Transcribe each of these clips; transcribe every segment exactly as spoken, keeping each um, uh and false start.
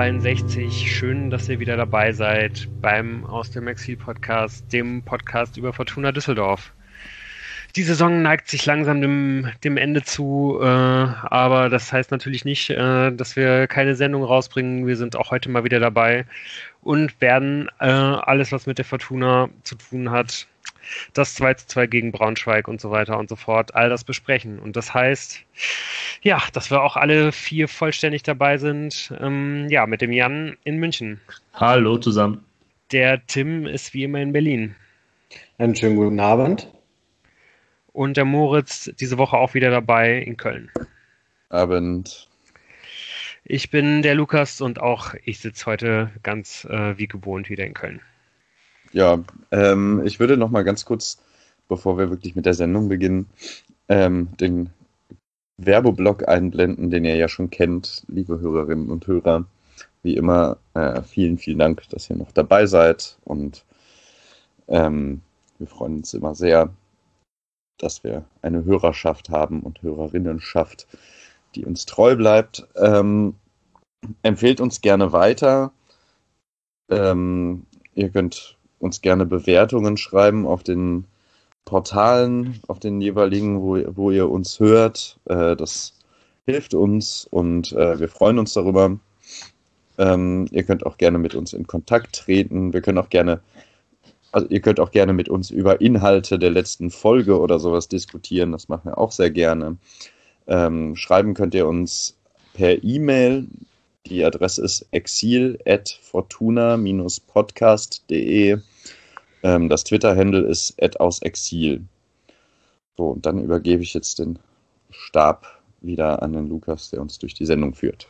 zweiundsechzig. Schön, dass ihr wieder dabei seid beim Aus dem Exil Podcast, dem Podcast über Fortuna Düsseldorf. Die Saison neigt sich langsam dem, dem Ende zu, äh, aber das heißt natürlich nicht, äh, dass wir keine Sendung rausbringen. Wir sind auch heute mal wieder dabei und werden äh, alles, was mit der Fortuna zu tun hat, das zwei zu zwei gegen Braunschweig und so weiter und so fort, all das besprechen. Und das heißt, ja, dass wir auch alle vier vollständig dabei sind, ähm, ja, mit dem Jan in München. Hallo zusammen. Der Tim ist wie immer in Berlin. Einen schönen guten Abend. Und der Moritz diese Woche auch wieder dabei in Köln. Abend. Ich bin der Lukas und auch ich sitze heute ganz äh, wie gewohnt wieder in Köln. Ja, ähm, ich würde noch mal ganz kurz, bevor wir wirklich mit der Sendung beginnen, ähm, den Werbeblock einblenden, den ihr ja schon kennt, liebe Hörerinnen und Hörer. Wie immer, äh, vielen, vielen Dank, dass ihr noch dabei seid und ähm, wir freuen uns immer sehr, dass wir eine Hörerschaft haben und Hörerinnenschaft, die uns treu bleibt. Ähm, empfehlt uns gerne weiter. Ähm, ihr könnt uns gerne Bewertungen schreiben auf den Portalen, auf den jeweiligen, wo, wo ihr uns hört. Äh, das hilft uns und äh, wir freuen uns darüber. Ähm, ihr könnt auch gerne mit uns in Kontakt treten. Wir können auch gerne Also ihr könnt auch gerne mit uns über Inhalte der letzten Folge oder sowas diskutieren. Das machen wir auch sehr gerne. Ähm, schreiben könnt ihr uns per E-Mail. Die Adresse ist exil at fortuna dash podcast punkt de. Ähm, das Twitter-Handle ist at ausexil. So, und dann übergebe ich jetzt den Stab wieder an den Lukas, der uns durch die Sendung führt.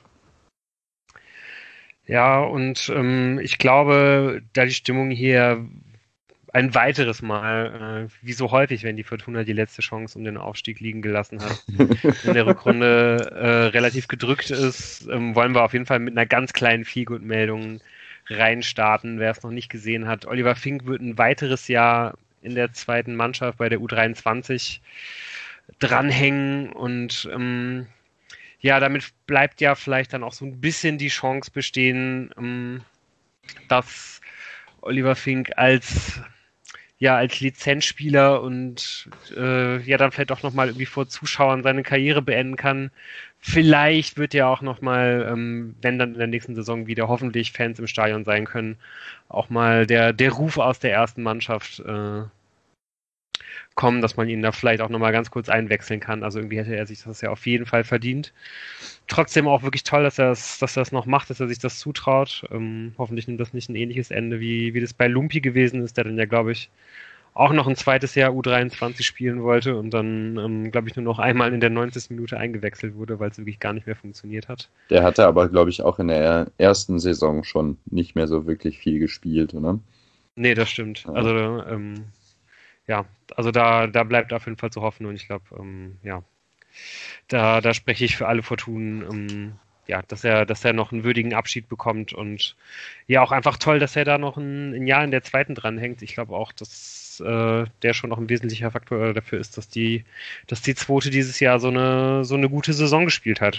Ja, und ähm, ich glaube, da die Stimmung hier ein weiteres Mal, äh, wie so häufig, wenn die Fortuna die letzte Chance um den Aufstieg liegen gelassen hat, in der Rückrunde äh, relativ gedrückt ist, ähm, wollen wir auf jeden Fall mit einer ganz kleinen Feelgood-Meldung reinstarten. Wer es noch nicht gesehen hat, Oliver Fink wird ein weiteres Jahr in der zweiten Mannschaft bei der U dreiundzwanzig dranhängen und ähm, ja, damit bleibt ja vielleicht dann auch so ein bisschen die Chance bestehen, ähm, dass Oliver Fink als ja, als Lizenzspieler und äh, ja, dann vielleicht auch nochmal irgendwie vor Zuschauern seine Karriere beenden kann. Vielleicht wird ja auch nochmal, ähm, wenn dann in der nächsten Saison wieder hoffentlich Fans im Stadion sein können, auch mal der, der Ruf aus der ersten Mannschaft äh, kommen, dass man ihn da vielleicht auch nochmal ganz kurz einwechseln kann. Also irgendwie hätte er sich das ja auf jeden Fall verdient. Trotzdem auch wirklich toll, dass er das, dass er das noch macht, dass er sich das zutraut. Ähm, hoffentlich nimmt das nicht ein ähnliches Ende, wie, wie das bei Lumpi gewesen ist, der dann ja, glaube ich, auch noch ein zweites Jahr U dreiundzwanzig spielen wollte und dann, ähm, glaube ich, nur noch einmal in der neunzigsten Minute eingewechselt wurde, weil es wirklich gar nicht mehr funktioniert hat. Der hatte aber, glaube ich, auch in der ersten Saison schon nicht mehr so wirklich viel gespielt, oder? Nee, das stimmt. Ja. Also, ähm, ja, also da, da bleibt auf jeden Fall zu hoffen und ich glaube, ähm, ja, da, da spreche ich für alle Fortunen, ähm, ja, dass er, dass er noch einen würdigen Abschied bekommt und ja, auch einfach toll, dass er da noch ein, ein Jahr in der zweiten dranhängt. Ich glaube auch, dass äh, der schon noch ein wesentlicher Faktor dafür ist, dass die, dass die zweite dieses Jahr so eine, so eine gute Saison gespielt hat.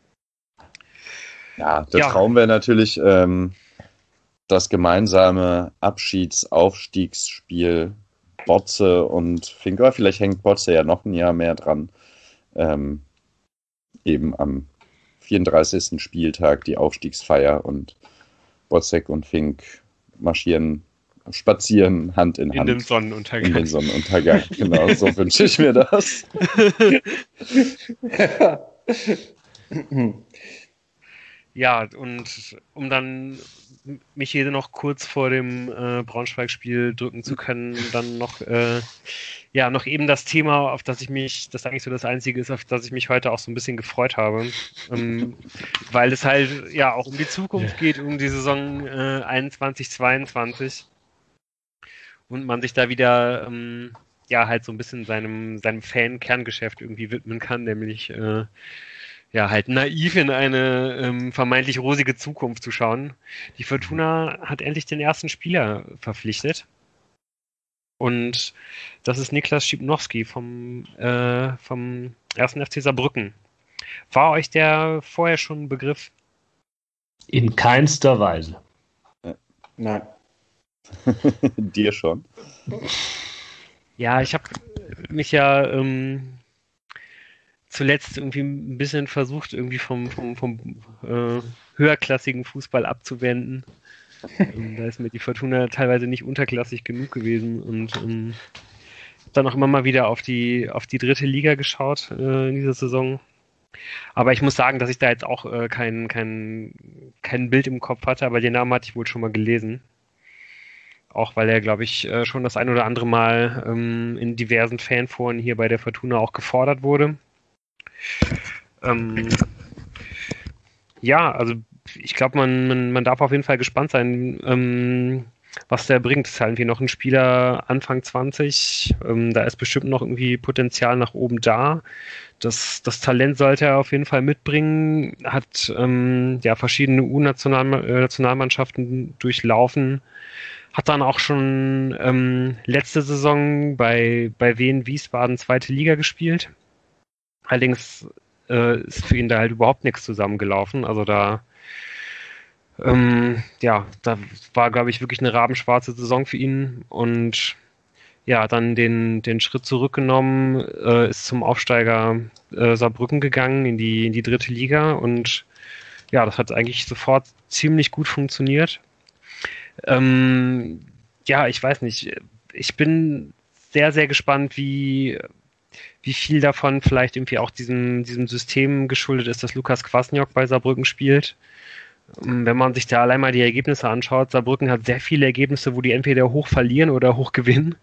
Ja, der ja. Traum wäre natürlich ähm, das gemeinsame Abschieds-Aufstiegsspiel Botze und Finker. Vielleicht hängt Botze ja noch ein Jahr mehr dran. Ähm, eben am vierunddreißigsten Spieltag die Aufstiegsfeier und Botzek und Fink marschieren, spazieren Hand in Hand. In den Sonnenuntergang. In den Sonnenuntergang, genau, so wünsche ich mir das. Ja, und um dann mich hier noch kurz vor dem äh, Braunschweig-Spiel drücken zu können, dann noch äh, ja noch eben das Thema, auf das ich mich, das eigentlich so das Einzige ist, auf das ich mich heute auch so ein bisschen gefreut habe, ähm, weil es halt ja auch um die Zukunft geht, um die Saison äh, einundzwanzig zweiundzwanzig und man sich da wieder ähm, ja halt so ein bisschen seinem seinem Fan-Kerngeschäft irgendwie widmen kann, nämlich äh, ja, halt naiv in eine ähm, vermeintlich rosige Zukunft zu schauen. Die Fortuna hat endlich den ersten Spieler verpflichtet. Und das ist Niklas Schipnowski vom, äh, vom ersten F C Saarbrücken. War euch der vorher schon ein Begriff? In keinster Weise. Nein. Dir schon. Ja, ich habe mich ja ähm, zuletzt irgendwie ein bisschen versucht, irgendwie vom, vom, vom äh, höherklassigen Fußball abzuwenden. ähm, da ist mir die Fortuna teilweise nicht unterklassig genug gewesen und ähm, dann auch immer mal wieder auf die auf die dritte Liga geschaut äh, in dieser Saison. Aber ich muss sagen, dass ich da jetzt auch äh, kein, kein, kein Bild im Kopf hatte, aber den Namen hatte ich wohl schon mal gelesen. Auch weil er, glaube ich, äh, schon das ein oder andere Mal ähm, in diversen Fanforen hier bei der Fortuna auch gefordert wurde. Ähm, ja, also ich glaube, man, man, man darf auf jeden Fall gespannt sein, ähm, was der bringt. Das ist halt irgendwie noch ein Spieler Anfang zwanzig. Ähm, da ist bestimmt noch irgendwie Potenzial nach oben da. Das, das Talent sollte er auf jeden Fall mitbringen. Hat ähm, ja verschiedene U-Nationalmannschaften durchlaufen. Hat dann auch schon ähm, letzte Saison bei, bei Wien Wiesbaden zweite Liga gespielt. Allerdings äh, ist für ihn da halt überhaupt nichts zusammengelaufen. Also da ähm, ja, da war, glaube ich, wirklich eine rabenschwarze Saison für ihn und ja, dann den, den Schritt zurückgenommen, äh, ist zum Aufsteiger äh, Saarbrücken gegangen in die, in die dritte Liga und ja, das hat eigentlich sofort ziemlich gut funktioniert. Ähm, ja, ich weiß nicht, ich bin sehr, sehr gespannt, wie, wie viel davon vielleicht irgendwie auch diesem, diesem System geschuldet ist, dass Lukas Kwasniok bei Saarbrücken spielt. Wenn man sich da allein mal die Ergebnisse anschaut, Saarbrücken hat sehr viele Ergebnisse, wo die entweder hoch verlieren oder hoch gewinnen.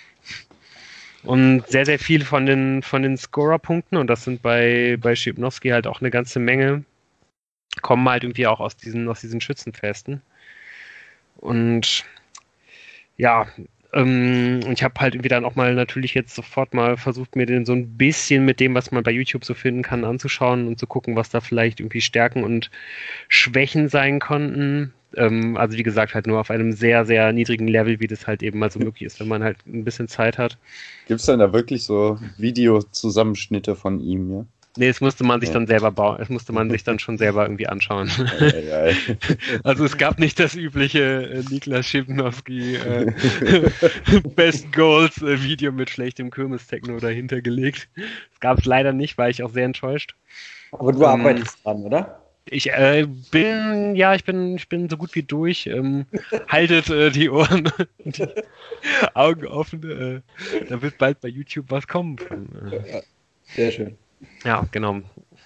Und sehr, sehr viel von den, von den Scorer-Punkten, und das sind bei, bei Schipnowski halt auch eine ganze Menge, kommen halt irgendwie auch aus diesen, aus diesen Schützenfesten. Und ja, ähm, ich habe halt irgendwie dann auch mal natürlich jetzt sofort mal versucht, mir den so ein bisschen mit dem, was man bei YouTube so finden kann, anzuschauen und zu gucken, was da vielleicht irgendwie Stärken und Schwächen sein konnten. Ähm, also wie gesagt, halt nur auf einem sehr, sehr niedrigen Level, wie das halt eben mal so möglich ist, wenn man halt ein bisschen Zeit hat. Gibt es denn da wirklich so Videozusammenschnitte von ihm, ja? Nee, es musste man sich Ja. dann selber bauen, es musste man sich dann schon selber irgendwie anschauen. Ei, ei, ei. Also es gab nicht das übliche äh, Niklas Schipnowski äh, Best Goals äh, Video mit schlechtem Kirmes-Techno dahinter gelegt. Das gab es leider nicht, war ich auch sehr enttäuscht. Aber du Ähm, arbeitest dran, oder? Ich äh, bin, ja, ich bin, ich bin so gut wie durch. Ähm, haltet äh, die Ohren und die Augen offen. Äh, da wird bald bei YouTube was kommen. Von, äh, Sehr schön. Ja, genau.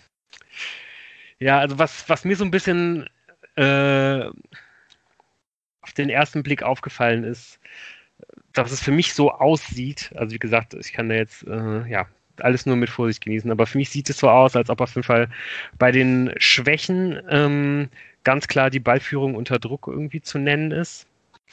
Ja, also was, was mir so ein bisschen äh, auf den ersten Blick aufgefallen ist, dass es für mich so aussieht, also wie gesagt, ich kann da jetzt äh, ja alles nur mit Vorsicht genießen, aber für mich sieht es so aus, als ob auf jeden Fall bei den Schwächen ähm, ganz klar die Ballführung unter Druck irgendwie zu nennen ist.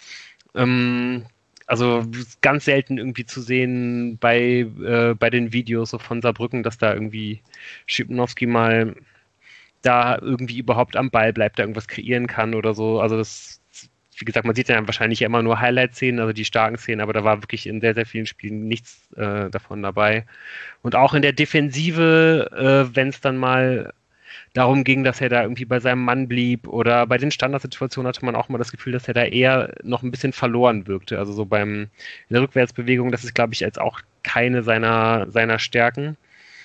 Ähm, Also ganz selten irgendwie zu sehen bei, äh, bei den Videos so von Saarbrücken, dass da irgendwie Schipnowski mal da irgendwie überhaupt am Ball bleibt, da irgendwas kreieren kann oder so. Also das, wie gesagt, man sieht ja wahrscheinlich immer nur Highlight-Szenen, also die starken Szenen, aber da war wirklich in sehr, sehr vielen Spielen nichts äh, davon dabei. Und auch in der Defensive, äh, wenn es dann mal darum ging, dass er da irgendwie bei seinem Mann blieb oder bei den Standardsituationen hatte man auch mal das Gefühl, dass er da eher noch ein bisschen verloren wirkte. Also so beim in der Rückwärtsbewegung, das ist, glaube ich, jetzt auch keine seiner, seiner Stärken.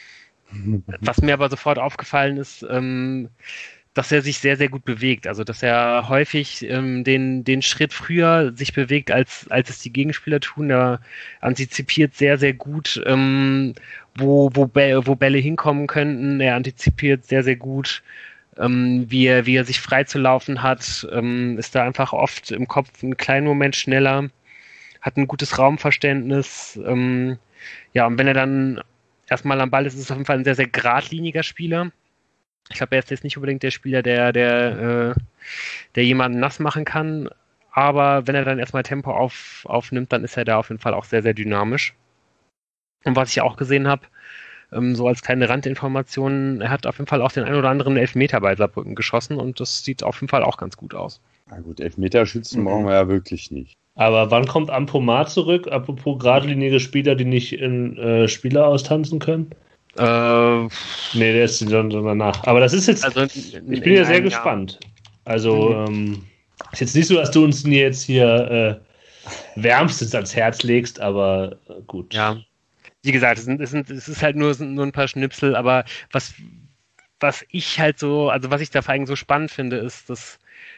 Was mir aber sofort aufgefallen ist, ähm, dass er sich sehr, sehr gut bewegt. Also dass er häufig ähm, den, den Schritt früher sich bewegt, als, als es die Gegenspieler tun. Er antizipiert sehr, sehr gut, ähm, wo, wo, Bä- wo Bälle hinkommen könnten. Er antizipiert sehr, sehr gut, ähm, wie, er, wie er sich frei zu laufen hat. Ähm, ist da einfach oft im Kopf einen kleinen Moment schneller, hat ein gutes Raumverständnis. Ähm, ja, und wenn er dann erstmal am Ball ist, ist es auf jeden Fall ein sehr, sehr geradliniger Spieler. Ich glaube, er ist jetzt nicht unbedingt der Spieler, der, der, äh, der jemanden nass machen kann, aber wenn er dann erstmal Tempo auf, aufnimmt, dann ist er da auf jeden Fall auch sehr, sehr dynamisch. Und was ich auch gesehen habe, ähm, so als kleine Randinformation, er hat auf jeden Fall auch den ein oder anderen Elfmeter bei Saarbrücken geschossen und das sieht auf jeden Fall auch ganz gut aus. Na gut, Elfmeterschützen Mhm. brauchen wir ja wirklich nicht. Aber wann kommt Ampomar zurück? Apropos geradlinige Spieler, die nicht in äh, Spieler austanzen können? Äh, Nee, der ist dann danach. Aber das ist jetzt. also Ich bin ja sehr gespannt. Also mhm. ähm, ist jetzt nicht so, dass du uns jetzt hier äh, wärmstens ans Herz legst, aber äh, gut. Ja, wie gesagt, es, sind, es, sind, es ist halt nur, nur ein paar Schnipsel, aber was, was ich halt so, also was ich da vor allem so spannend finde, ist, dass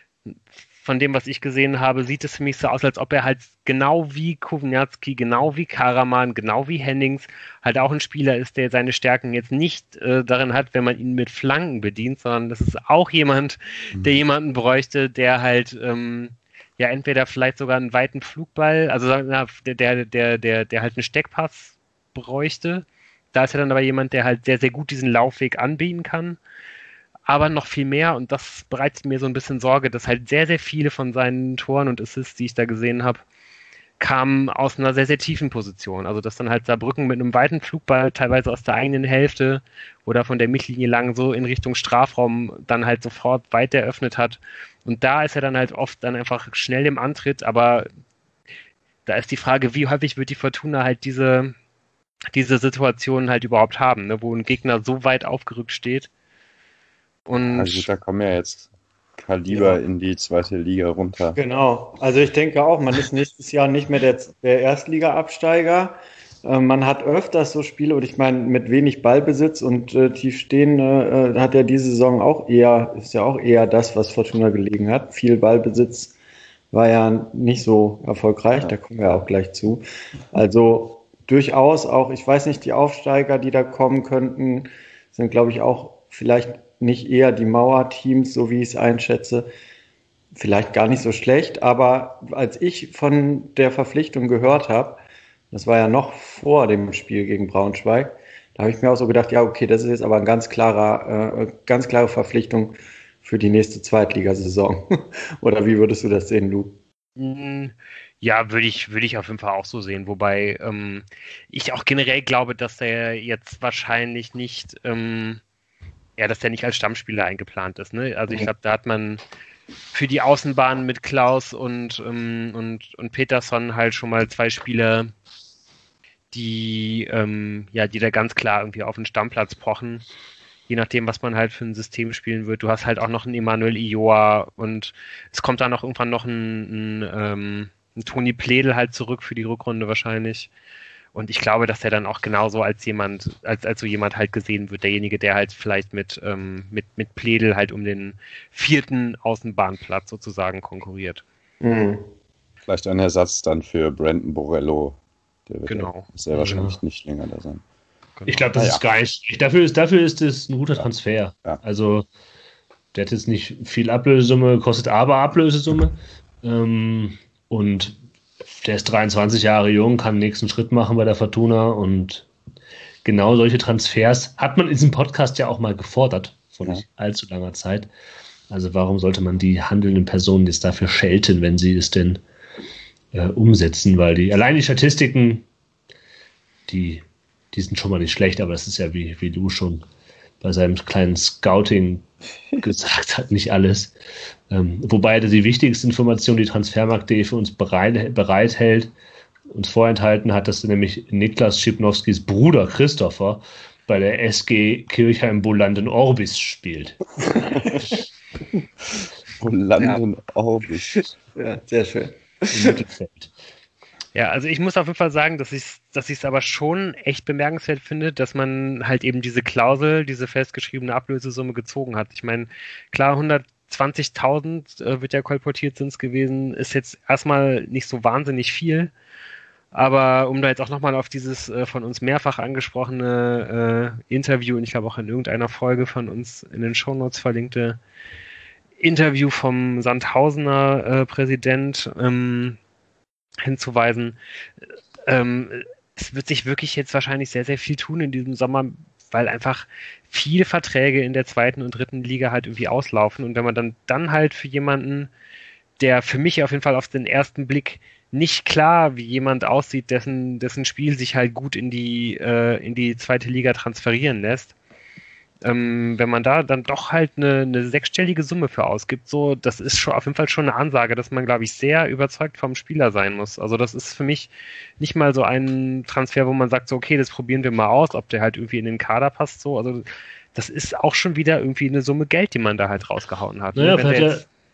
von dem, was ich gesehen habe, sieht es für mich so aus, als ob er halt genau wie Kowalski, genau wie Karaman, genau wie Hennings halt auch ein Spieler ist, der seine Stärken jetzt nicht äh, darin hat, wenn man ihn mit Flanken bedient, sondern das ist auch jemand, mhm. der jemanden bräuchte, der halt ähm, ja entweder vielleicht sogar einen weiten Flugball, also der, der, der, der, der halt einen Steckpass bräuchte. Da ist er dann aber jemand, der halt sehr, sehr gut diesen Laufweg anbieten kann. Aber noch viel mehr, und das bereitet mir so ein bisschen Sorge, dass halt sehr, sehr viele von seinen Toren und Assists, die ich da gesehen habe, kamen aus einer sehr, sehr tiefen Position. Also dass dann halt Saarbrücken mit einem weiten Flugball teilweise aus der eigenen Hälfte oder von der Mittellinie lang so in Richtung Strafraum dann halt sofort weit eröffnet hat. Und da ist er dann halt oft dann einfach schnell im Antritt, aber da ist die Frage, wie häufig wird die Fortuna halt diese, diese Situation halt überhaupt haben, ne, wo ein Gegner so weit aufgerückt steht. Und also da kommen ja jetzt Kaliber ja. in die zweite Liga runter. Genau, also ich denke auch, man ist nächstes Jahr nicht mehr der, der Erstliga-Absteiger. Äh, man hat öfters so Spiele, und ich meine, mit wenig Ballbesitz und äh, tief stehen äh, hat ja diese Saison auch eher, ist ja auch eher das, was Fortuna gelegen hat. Viel Ballbesitz war ja nicht so erfolgreich, ja. Da kommen wir auch gleich zu. Also durchaus auch, ich weiß nicht, die Aufsteiger, die da kommen könnten, sind, glaube ich, auch vielleicht nicht eher die Mauerteams, so wie ich es einschätze, vielleicht gar nicht so schlecht, aber als ich von der Verpflichtung gehört habe, das war ja noch vor dem Spiel gegen Braunschweig, da habe ich mir auch so gedacht, ja okay, das ist jetzt aber eine ganz klarer, äh, ganz klare Verpflichtung für die nächste Zweitligasaison. Oder wie würdest du das sehen, Lu? Ja, würde ich, würde ich auf jeden Fall auch so sehen, wobei ähm, ich auch generell glaube, dass er jetzt wahrscheinlich nicht ähm, ja, dass der nicht als Stammspieler eingeplant ist. Ne? Also ich glaube, da hat man für die Außenbahn mit Klaus und, ähm, und, und Peterson halt schon mal zwei Spieler, die, ähm, ja, die da ganz klar irgendwie auf den Stammplatz pochen. Je nachdem, was man halt für ein System spielen wird. Du hast halt auch noch einen Emanuel Ioa und es kommt dann noch irgendwann noch ein, ein, ähm, ein Toni Pledel halt zurück für die Rückrunde wahrscheinlich. Und ich glaube, dass er dann auch genauso als jemand, als, als so jemand halt gesehen wird, derjenige, der halt vielleicht mit, ähm, mit, mit Pledel halt um den vierten Außenbahnplatz sozusagen konkurriert. Mhm. Vielleicht ein Ersatz dann für Brandon Borello. Der wird genau. sehr wahrscheinlich ja. nicht länger da sein. Genau. Ich glaube, das ja. ist gar nicht. Dafür ist, dafür ist es ein guter Transfer. Ja. Also, der hat jetzt nicht viel Ablösesumme, kostet aber Ablösesumme. Ähm, und der ist dreiundzwanzig Jahre jung, kann den nächsten Schritt machen bei der Fortuna und genau solche Transfers hat man in diesem Podcast ja auch mal gefordert, vor nicht allzu langer Zeit. Also warum sollte man die handelnden Personen jetzt dafür schelten, wenn sie es denn äh, umsetzen? Weil die, allein die Statistiken, die, die sind schon mal nicht schlecht, aber das ist ja, wie, wie du schon bei seinem kleinen Scouting gesagt hat, nicht alles. Ähm, wobei die wichtigste Information, die Transfermarkt punkt de für uns bereit, bereithält, uns vorenthalten hat, dass nämlich Niklas Schipnowskis Bruder Christopher bei der S G Kirchheim Bolanden Orbis spielt. Bolanden Orbis. Ja, sehr schön. Im Mittelfeld. Ja, also ich muss auf jeden Fall sagen, dass ich es dass ich es aber schon echt bemerkenswert finde, dass man halt eben diese Klausel, diese festgeschriebene Ablösesumme gezogen hat. Ich meine, klar, hundertzwanzigtausend äh, wird ja kolportiert sind es gewesen, ist jetzt erstmal nicht so wahnsinnig viel, aber um da jetzt auch nochmal auf dieses äh, von uns mehrfach angesprochene äh, Interview, und ich glaube auch in irgendeiner Folge von uns in den Shownotes verlinkte Interview vom Sandhausener äh, Präsident ähm, hinzuweisen, ähm, es wird sich wirklich jetzt wahrscheinlich sehr, sehr viel tun in diesem Sommer, weil einfach viele Verträge in der zweiten und dritten Liga halt irgendwie auslaufen, und wenn man dann, dann halt für jemanden, der für mich auf jeden Fall auf den ersten Blick nicht klar wie jemand aussieht, dessen, dessen Spiel sich halt gut in die, äh, in die zweite Liga transferieren lässt, Ähm, wenn man da dann doch halt eine, eine sechsstellige Summe für ausgibt, so, das ist schon auf jeden Fall schon eine Ansage, dass man, glaube ich, sehr überzeugt vom Spieler sein muss. Also das ist für mich nicht mal so ein Transfer, wo man sagt, so, okay, das probieren wir mal aus, ob der halt irgendwie in den Kader passt, so. Also das ist auch schon wieder irgendwie eine Summe Geld, die man da halt rausgehauen hat. Naja, Wenn vielleicht, jetzt,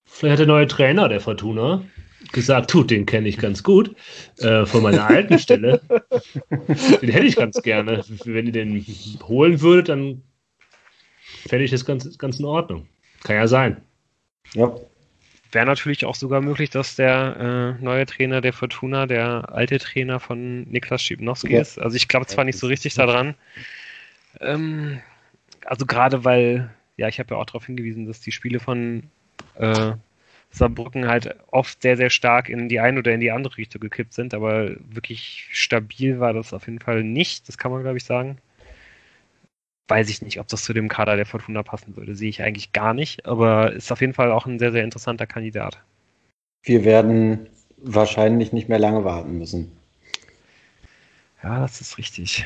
Vielleicht hat der neue Trainer der Fortuna gesagt, tut, den kenne ich ganz gut, äh, von meiner alten Stelle. Den hätte ich ganz gerne. Wenn ihr den holen würdet, dann fände ich das ganz, ganz in Ordnung. Kann ja sein. Ja. Wäre natürlich auch sogar möglich, dass der äh, neue Trainer der Fortuna der alte Trainer von Niklas Schipnowski Ja. ist. Also ich glaube zwar nicht so richtig daran. Ähm, also gerade weil, ja, ich habe ja auch darauf hingewiesen, dass die Spiele von äh, Saarbrücken halt oft sehr, sehr stark in die eine oder in die andere Richtung gekippt sind, aber wirklich stabil war das auf jeden Fall nicht, das kann man glaube ich sagen. Weiß ich nicht, ob das zu dem Kader der Fortuna passen würde, sehe ich eigentlich gar nicht, aber ist auf jeden Fall auch ein sehr, sehr interessanter Kandidat. Wir werden wahrscheinlich nicht mehr lange warten müssen. Ja, das ist richtig.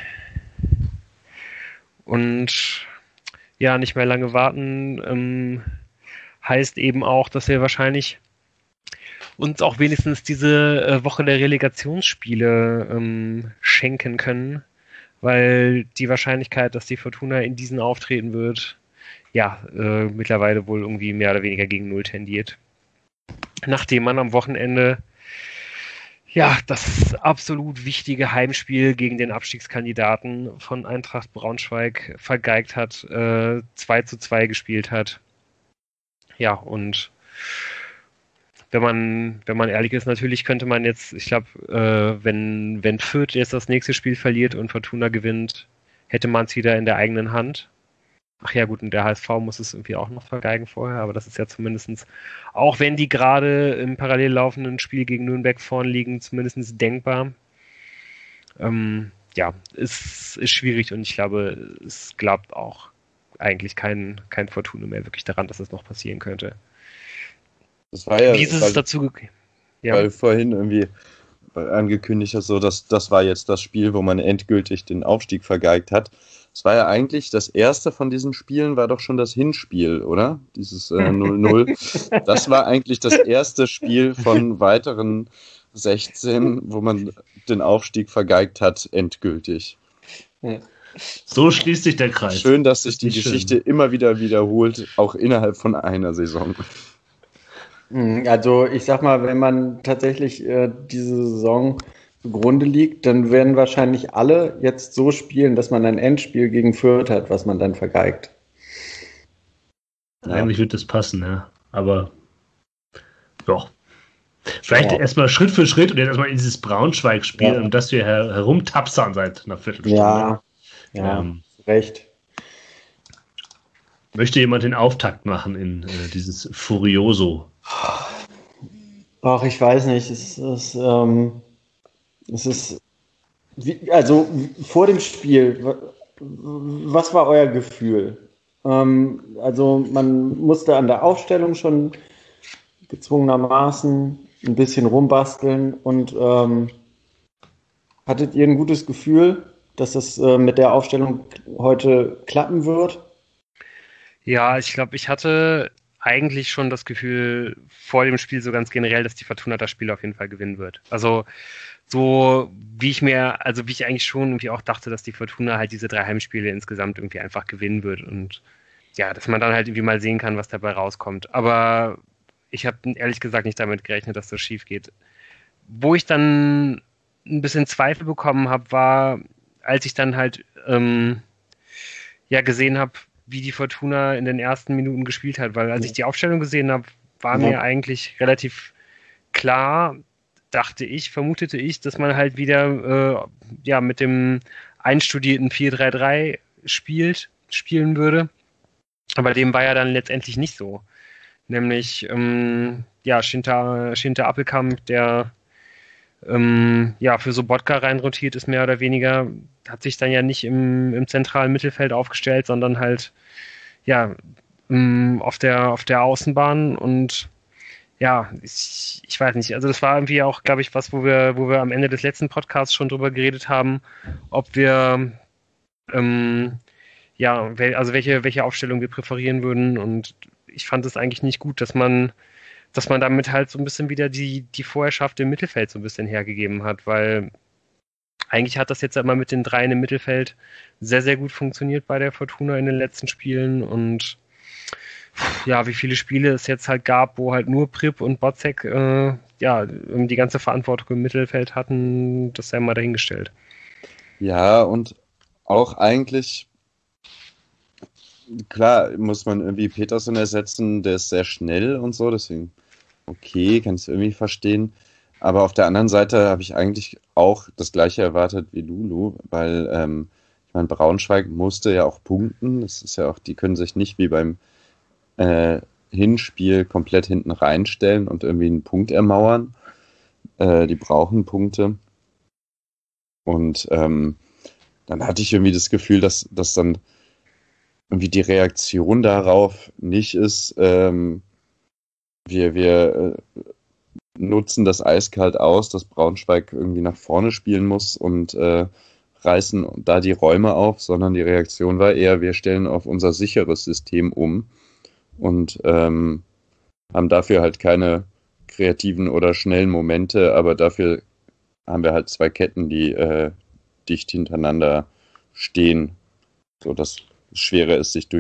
Und ja, nicht mehr lange warten, ähm, heißt eben auch, dass wir wahrscheinlich uns auch wenigstens diese äh, Woche der Relegationsspiele ähm, schenken können, weil die Wahrscheinlichkeit, dass die Fortuna in diesen auftreten wird, ja, äh, mittlerweile wohl irgendwie mehr oder weniger gegen Null tendiert. Nachdem man am Wochenende ja das absolut wichtige Heimspiel gegen den Abstiegskandidaten von Eintracht Braunschweig vergeigt hat, äh, zwei zu zwei gespielt hat. Ja, und wenn man, wenn man ehrlich ist, natürlich könnte man jetzt, ich glaube, äh, wenn, wenn Fürth jetzt das nächste Spiel verliert und Fortuna gewinnt, hätte man es wieder in der eigenen Hand. Ach ja, gut, und der H S V muss es irgendwie auch noch vergeigen vorher, aber das ist ja zumindestens, auch wenn die gerade im parallel laufenden Spiel gegen Nürnberg vorn liegen, zumindest denkbar. Ähm, ja, ist, ist schwierig und ich glaube, es glaubt auch eigentlich kein, kein Fortuna mehr wirklich daran, dass es noch passieren könnte. Das war ja, Wie ist es weil, dazu gekommen? Ja. weil vorhin irgendwie angekündigt hast, so dass das war jetzt das Spiel, wo man endgültig den Aufstieg vergeigt hat. Es war ja eigentlich das erste von diesen Spielen, war doch schon das Hinspiel, oder? Dieses äh, null null. Das war eigentlich das erste Spiel von weiteren sechzehn, wo man den Aufstieg vergeigt hat, endgültig. Ja. So schließt sich der Kreis. Schön, dass sich die Nicht Geschichte schön. immer wieder wiederholt, auch innerhalb von einer Saison. Also ich sag mal, wenn man tatsächlich äh, diese Saison zugrunde liegt, dann werden wahrscheinlich alle jetzt so spielen, dass man ein Endspiel gegen Fürth hat, was man dann vergeigt. Eigentlich wird das passen, ja. Aber ja. Vielleicht Ja. erstmal Schritt für Schritt und jetzt erstmal in dieses Braunschweig-Spiel, Ja. um das wir her herumtapsern seit einer Viertelstunde. Ja, ja, Ähm, recht. Möchte jemand den Auftakt machen in äh, dieses Furioso? Ach, ich weiß nicht. Es ist, ähm, es ist, wie, also vor dem Spiel, wa- was war euer Gefühl? Ähm, also man musste an der Aufstellung schon gezwungenermaßen ein bisschen rumbasteln und ähm, hattet ihr ein gutes Gefühl, dass das äh, mit der Aufstellung heute klappen wird? Ja, ich glaube, ich hatte eigentlich schon das Gefühl vor dem Spiel so ganz generell, dass die Fortuna das Spiel auf jeden Fall gewinnen wird. Also so wie ich mir, also wie ich eigentlich schon irgendwie auch dachte, dass die Fortuna halt diese drei Heimspiele insgesamt irgendwie einfach gewinnen wird und ja, dass man dann halt irgendwie mal sehen kann, was dabei rauskommt. Aber ich habe ehrlich gesagt nicht damit gerechnet, dass das schief geht. Wo ich dann ein bisschen Zweifel bekommen habe, war, als ich dann halt ähm, ja gesehen habe, wie die Fortuna in den ersten Minuten gespielt hat, weil als ich die Aufstellung gesehen habe, war Ja. mir eigentlich relativ klar, dachte ich, vermutete ich, dass man halt wieder äh, ja mit dem einstudierten vier drei drei spielt, spielen würde. Aber dem war ja dann letztendlich nicht so. Nämlich ähm, ja, Shinta, Shinta Appelkamp, der ähm, ja, für Sobotka reinrotiert ist, mehr oder weniger, hat sich dann ja nicht im, im zentralen Mittelfeld aufgestellt, sondern halt ja ähm, auf der auf der Außenbahn und ja, ich, ich weiß nicht, also das war irgendwie auch, glaube ich, was, wo wir, wo wir am Ende des letzten Podcasts schon drüber geredet haben, ob wir ähm, ja, wel, also welche, welche Aufstellung wir präferieren würden und ich fand es eigentlich nicht gut, dass man dass man damit halt so ein bisschen wieder die, die Vorherrschaft im Mittelfeld so ein bisschen hergegeben hat, weil eigentlich hat das jetzt immer mit den dreien im Mittelfeld sehr, sehr gut funktioniert bei der Fortuna in den letzten Spielen und ja, wie viele Spiele es jetzt halt gab, wo halt nur Prip und Botzek äh, ja, die ganze Verantwortung im Mittelfeld hatten, das sei mal dahingestellt. Ja, und auch eigentlich, klar, muss man irgendwie Peterson ersetzen, der ist sehr schnell und so, deswegen, okay, kann ich es irgendwie verstehen. Aber auf der anderen Seite habe ich eigentlich auch das Gleiche erwartet wie Lulu, weil, ähm, ich meine, Braunschweig musste ja auch punkten. Das ist ja auch, die können sich nicht wie beim äh, Hinspiel komplett hinten reinstellen und irgendwie einen Punkt ermauern. Äh, die brauchen Punkte. Und ähm, dann hatte ich irgendwie das Gefühl, dass, dass dann irgendwie die Reaktion darauf nicht ist, ähm, wir, wir äh, nutzen das eiskalt aus, dass Braunschweig irgendwie nach vorne spielen muss und äh, reißen da die Räume auf, sondern die Reaktion war eher, wir stellen auf unser sicheres System um und ähm, haben dafür halt keine kreativen oder schnellen Momente, aber dafür haben wir halt zwei Ketten, die äh, dicht hintereinander stehen, so dass es schwerer ist, sich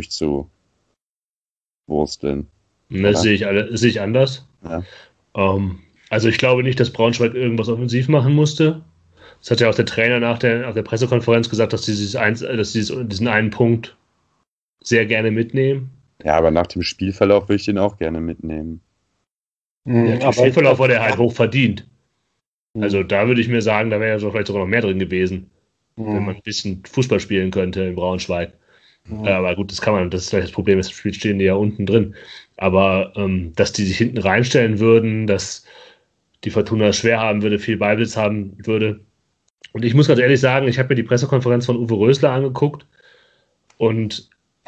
durchzuwursteln. Das sehe ich, alle, sehe ich anders. Ja. Ähm, also ich glaube nicht, dass Braunschweig irgendwas offensiv machen musste. Das hat ja auch der Trainer nach der, nach der Pressekonferenz gesagt, dass sie dieses eins, dass sie diesen einen Punkt sehr gerne mitnehmen. Ja, aber nach dem Spielverlauf würde ich den auch gerne mitnehmen. Mhm, ja, der Spielverlauf war der halt hoch verdient. Mhm. Also da würde ich mir sagen, da wäre ja so vielleicht sogar noch mehr drin gewesen, mhm. wenn man ein bisschen Fußball spielen könnte in Braunschweig. Mhm. Aber gut, das kann man, das ist vielleicht das Problem, das Spiel stehen die ja unten drin. Aber ähm, dass die sich hinten reinstellen würden, dass die Fortuna es schwer haben würde, viel Ballbesitz haben würde. Und ich muss ganz ehrlich sagen, ich habe mir die Pressekonferenz von Uwe Rösler angeguckt und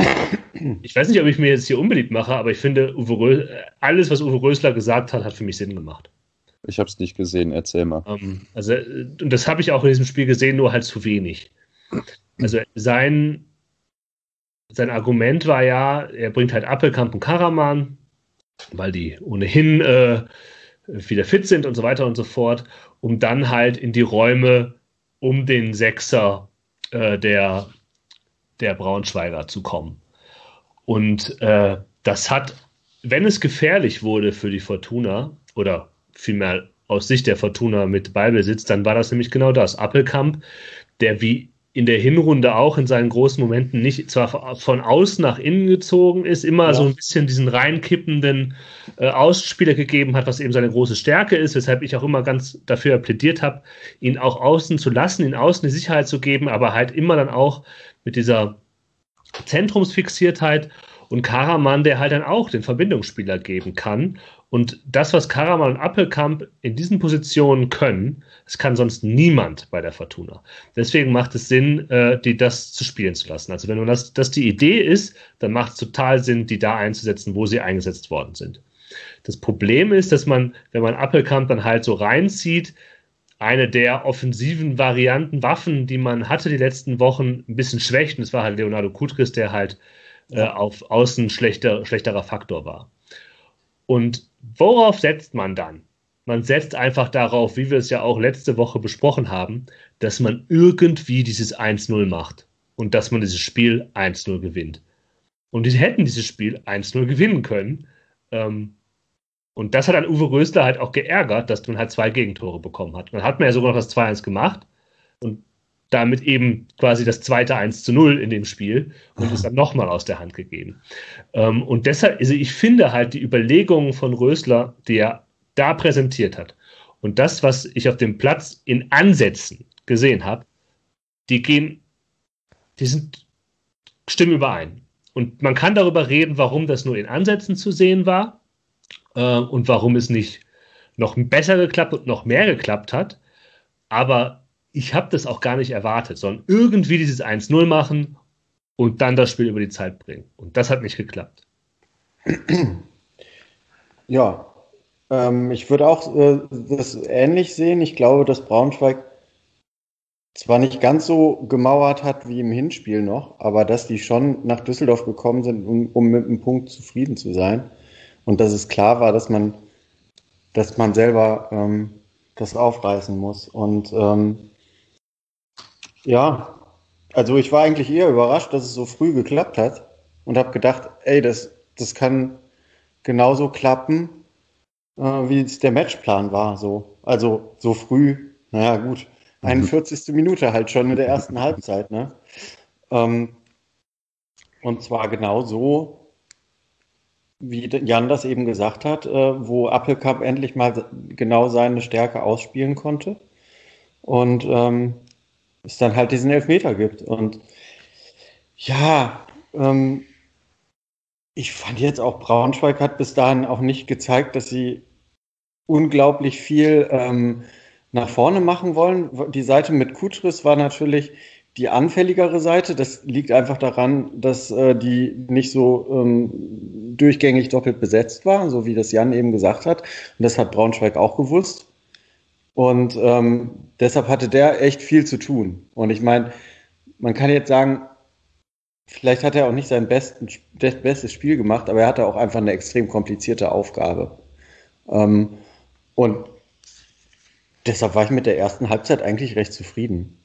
ich weiß nicht, ob ich mir jetzt hier unbeliebt mache, aber ich finde, Uwe Rö- alles, was Uwe Rösler gesagt hat, hat für mich Sinn gemacht. Ich habe es nicht gesehen, erzähl mal. Um, also, und das habe ich auch in diesem Spiel gesehen, nur halt zu wenig. Also sein, sein Argument war ja, er bringt halt Appelkamp und Karaman, weil die ohnehin äh, wieder fit sind und so weiter und so fort, um dann halt in die Räume um den Sechser äh, der, der Braunschweiger zu kommen. Und äh, das hat, wenn es gefährlich wurde für die Fortuna, oder vielmehr aus Sicht der Fortuna mit Ballbesitz, dann war das nämlich genau das. Appelkamp, der wie in der Hinrunde auch in seinen großen Momenten nicht zwar von außen nach innen gezogen ist, immer ja. so ein bisschen diesen reinkippenden äh, Außenspieler gegeben hat, was eben seine große Stärke ist, weshalb ich auch immer ganz dafür plädiert habe, ihn auch außen zu lassen, ihn außen die Sicherheit zu geben, aber halt immer dann auch mit dieser Zentrumsfixiertheit und Karaman, der halt dann auch den Verbindungsspieler geben kann. Und das, was Karaman und Appelkamp in diesen Positionen können, das kann sonst niemand bei der Fortuna. Deswegen macht es Sinn, äh, die das zu spielen zu lassen. Also wenn man das, das die Idee ist, dann macht es total Sinn, die da einzusetzen, wo sie eingesetzt worden sind. Das Problem ist, dass man, wenn man Appelkamp dann halt so reinzieht, eine der offensiven Varianten, Waffen, die man hatte die letzten Wochen, ein bisschen schwächt. Und es war halt Leonardo Kutris, der halt äh, auf Außen schlechter, schlechterer Faktor war. Und worauf setzt man dann? Man setzt einfach darauf, wie wir es ja auch letzte Woche besprochen haben, dass man irgendwie dieses eins null macht und dass man dieses Spiel eins null gewinnt. Und die hätten dieses Spiel eins null gewinnen können. Ähm, Und das hat an Uwe Rösler halt auch geärgert, dass man halt zwei Gegentore bekommen hat. Man hat mir ja sogar noch das zwei eins gemacht und damit eben quasi das zweite eins zu null in dem Spiel und ist dann nochmal aus der Hand gegeben. Ähm, und deshalb, also ich finde halt die Überlegungen von Rösler, die er da präsentiert hat und das, was ich auf dem Platz in Ansätzen gesehen habe, die gehen, die sind, stimmen überein. Und man kann darüber reden, warum das nur in Ansätzen zu sehen war, und warum es nicht noch besser geklappt und noch mehr geklappt hat. Aber ich habe das auch gar nicht erwartet, sondern irgendwie dieses eins null machen und dann das Spiel über die Zeit bringen. Und das hat nicht geklappt. Ja, ähm, ich würde auch äh, das ähnlich sehen. Ich glaube, dass Braunschweig zwar nicht ganz so gemauert hat wie im Hinspiel noch, aber dass die schon nach Düsseldorf gekommen sind, um, um mit einem Punkt zufrieden zu sein. Und dass es klar war, dass man, dass man selber ähm, das aufreißen muss. Und ähm, ja, also ich war eigentlich eher überrascht, dass es so früh geklappt hat und habe gedacht, ey, das das kann genauso klappen, äh, wie es der Matchplan war. So. Also so früh, naja gut, einundvierzigste Minute halt schon in der ersten Halbzeit. Ne? Ähm, und zwar genau so, wie Jan das eben gesagt hat, äh, wo Appelkamp endlich mal genau seine Stärke ausspielen konnte und ähm, es dann halt diesen Elfmeter gibt. Und ja, ähm, ich fand jetzt auch, Braunschweig hat bis dahin auch nicht gezeigt, dass sie unglaublich viel ähm, nach vorne machen wollen. Die Seite mit Kutschris war natürlich die anfälligere Seite. Das liegt einfach daran, dass äh, die nicht so ähm, durchgängig doppelt besetzt war, so wie das Jan eben gesagt hat. Und das hat Braunschweig auch gewusst. Und ähm, deshalb hatte der echt viel zu tun. Und ich meine, man kann jetzt sagen, vielleicht hat er auch nicht sein besten, bestes Spiel gemacht, aber er hatte auch einfach eine extrem komplizierte Aufgabe. Ähm, und deshalb war ich mit der ersten Halbzeit eigentlich recht zufrieden.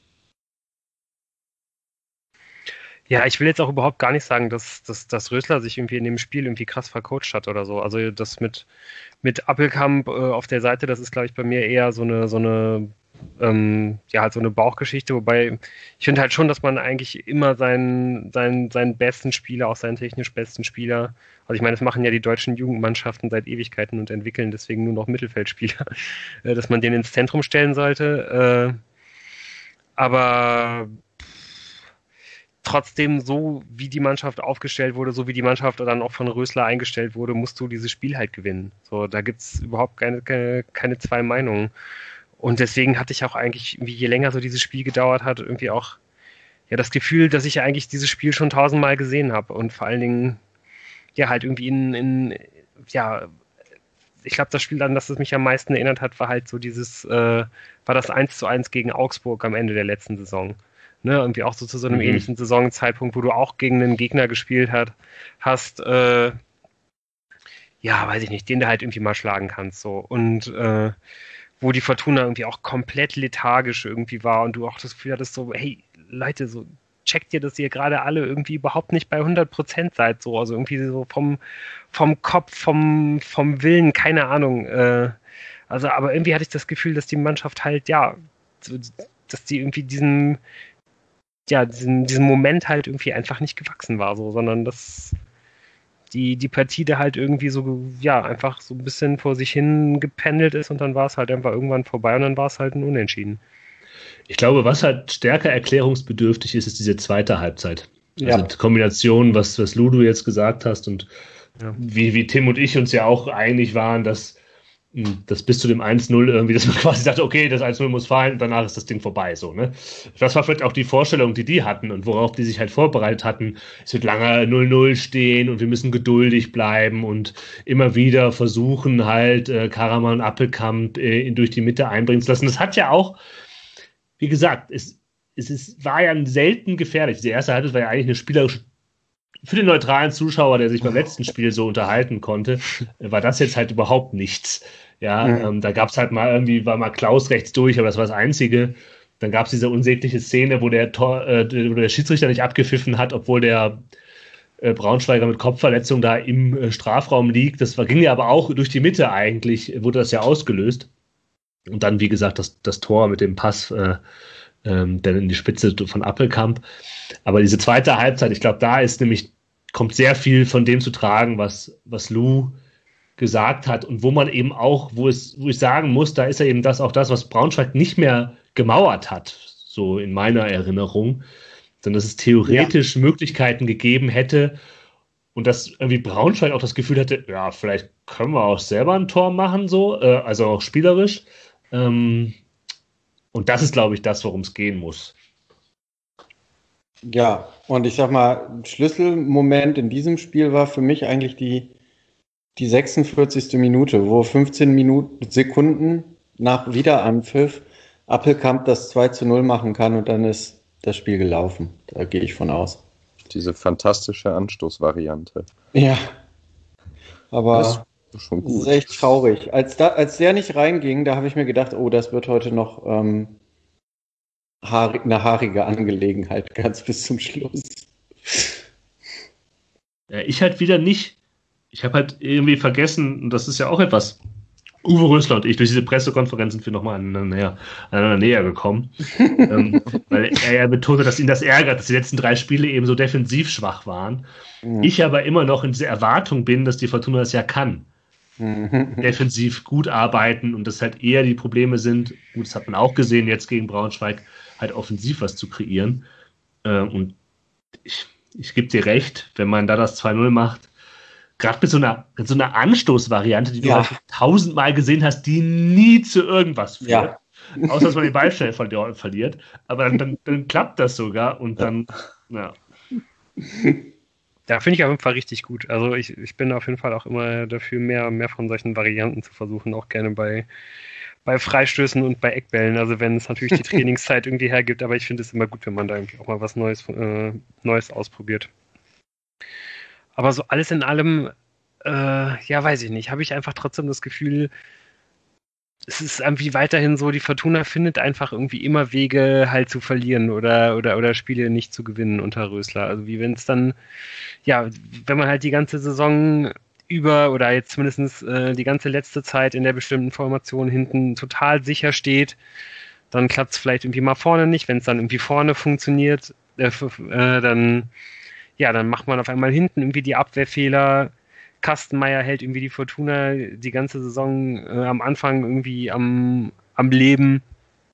Ja, ich will jetzt auch überhaupt gar nicht sagen, dass, dass, dass Rösler sich irgendwie in dem Spiel irgendwie krass vercoacht hat oder so. Also das mit, mit Appelkamp äh, auf der Seite, das ist, glaube ich, bei mir eher so eine, so eine, ähm, ja, halt so eine Bauchgeschichte, wobei ich finde halt schon, dass man eigentlich immer seinen, seinen, seinen besten Spieler, auch seinen technisch besten Spieler, also ich meine, das machen ja die deutschen Jugendmannschaften seit Ewigkeiten und entwickeln deswegen nur noch Mittelfeldspieler, äh, dass man den ins Zentrum stellen sollte. Äh, aber trotzdem, so wie die Mannschaft aufgestellt wurde, so wie die Mannschaft dann auch von Rösler eingestellt wurde, musst du dieses Spiel halt gewinnen. So, da gibt's überhaupt keine, keine, keine zwei Meinungen. Und deswegen hatte ich auch eigentlich, irgendwie, je länger so dieses Spiel gedauert hat, irgendwie auch ja das Gefühl, dass ich ja eigentlich dieses Spiel schon tausendmal gesehen habe. Und vor allen Dingen, ja, halt irgendwie in, in ja, ich glaube, das Spiel, an das es mich am meisten erinnert hat, war halt so dieses, äh, war das eins zu eins gegen Augsburg am Ende der letzten Saison. Ne, irgendwie auch so zu so einem mhm. ähnlichen Saisonzeitpunkt, wo du auch gegen einen Gegner gespielt hat, hast, äh, ja, weiß ich nicht, den du halt irgendwie mal schlagen kannst, so. Und, äh, wo die Fortuna irgendwie auch komplett lethargisch irgendwie war und du auch das Gefühl hattest so, hey, Leute, so, checkt ihr, dass ihr gerade alle irgendwie überhaupt nicht bei hundert Prozent seid, so, also irgendwie so vom, vom Kopf, vom, vom Willen, keine Ahnung, äh, also, aber irgendwie hatte ich das Gefühl, dass die Mannschaft halt, ja, so, dass die irgendwie diesen, ja, diesen, diesen Moment halt irgendwie einfach nicht gewachsen war, so, sondern dass die, die Partie da halt irgendwie so, ja, einfach so ein bisschen vor sich hin gependelt ist und dann war es halt einfach irgendwann vorbei und dann war es halt ein Unentschieden. Ich glaube, was halt stärker erklärungsbedürftig ist, ist diese zweite Halbzeit. Ja. Also die Kombination, was, was Ludo jetzt gesagt hast und ja. wie, wie Tim und ich uns ja auch einig waren, dass das bis zu dem eins null irgendwie, dass man quasi sagt, okay, das eins null muss fallen, danach ist das Ding vorbei, so, ne? Das war vielleicht auch die Vorstellung, die die hatten und worauf die sich halt vorbereitet hatten. Es wird lange null null stehen und wir müssen geduldig bleiben und immer wieder versuchen halt äh, Karaman und Appelkamp äh, durch die Mitte einbringen zu lassen. Das hat ja auch, wie gesagt, es, es ist, war ja selten gefährlich. Die erste Halbzeit war ja eigentlich eine spielerische, für den neutralen Zuschauer, der sich beim letzten Spiel so unterhalten konnte, war das jetzt halt überhaupt nichts. Ja, mhm. ähm, da gab es halt mal irgendwie, war mal Klaus rechts durch, aber das war das Einzige. Dann gab es diese unsägliche Szene, wo der, Tor, äh, wo der Schiedsrichter nicht abgepfiffen hat, obwohl der äh, Braunschweiger mit Kopfverletzung da im äh, Strafraum liegt. Das war, ging ja aber auch durch die Mitte eigentlich, wurde das ja ausgelöst. Und dann, wie gesagt, das, das Tor mit dem Pass äh, ähm, dann in die Spitze von Appelkamp. Aber diese zweite Halbzeit, ich glaube, da ist nämlich, kommt sehr viel von dem zu tragen, was, was Lou gesagt hat und wo man eben auch, wo es, wo ich sagen muss, da ist ja eben das auch das, was Braunschweig nicht mehr gemauert hat, so in meiner Erinnerung, sondern dass es theoretisch ja. Möglichkeiten gegeben hätte und dass irgendwie Braunschweig auch das Gefühl hatte, ja, vielleicht können wir auch selber ein Tor machen, so, äh, also auch spielerisch. Ähm, und das ist, glaube ich, das, worum es gehen muss. Ja, und ich sag mal, ein Schlüsselmoment in diesem Spiel war für mich eigentlich die, die sechsundvierzigste Minute, wo fünfzehn Minuten, Sekunden nach Wiederanpfiff Appelkamp das zwei zu null machen kann und dann ist das Spiel gelaufen. Da gehe ich von aus. Diese fantastische Anstoßvariante. Ja, aber das ist, schon gut. Das ist echt traurig. Als, da, als der nicht reinging, da habe ich mir gedacht, oh, das wird heute noch ähm, haarig, eine haarige Angelegenheit, ganz bis zum Schluss. Ja, ich halt wieder nicht ich habe halt irgendwie vergessen, und das ist ja auch etwas, Uwe Rösler und ich durch diese Pressekonferenzen sind wir nochmal aneinander näher, aneinander näher gekommen, ähm, weil er ja betonte, dass ihn das ärgert, dass die letzten drei Spiele eben so defensiv schwach waren. Mhm. Ich aber immer noch in dieser Erwartung bin, dass die Fortuna das ja kann. Mhm. Defensiv gut arbeiten und dass halt eher die Probleme sind, gut, das hat man auch gesehen, jetzt gegen Braunschweig, halt offensiv was zu kreieren. Äh, und ich, ich gebe dir recht, wenn man da das zwei null macht, gerade mit so einer, mit so einer Anstoßvariante, die du ja. halt tausendmal gesehen hast, die nie zu irgendwas führt. Ja. Außer, dass man den Ball schnell ver- verliert. Aber dann, dann, dann klappt das sogar und dann, ja. Ja, finde ich auf jeden Fall richtig gut. Also ich, ich bin auf jeden Fall auch immer dafür, mehr, mehr von solchen Varianten zu versuchen, auch gerne bei, bei Freistößen und bei Eckbällen. Also wenn es natürlich die Trainingszeit irgendwie hergibt, aber ich finde es immer gut, wenn man da irgendwie auch mal was Neues, äh, Neues ausprobiert. Aber so alles in allem, äh, ja, weiß ich nicht, habe ich einfach trotzdem das Gefühl, es ist irgendwie weiterhin so, die Fortuna findet einfach irgendwie immer Wege halt zu verlieren oder, oder, oder Spiele nicht zu gewinnen unter Rösler. Also wie wenn es dann, ja, wenn man halt die ganze Saison über oder jetzt zumindest äh, die ganze letzte Zeit in der bestimmten Formation hinten total sicher steht, dann klappt es vielleicht irgendwie mal vorne nicht. Wenn es dann irgendwie vorne funktioniert, äh, äh, dann ja, dann macht man auf einmal hinten irgendwie die Abwehrfehler. Kastenmeier hält irgendwie die Fortuna die ganze Saison äh, am Anfang irgendwie am, am Leben.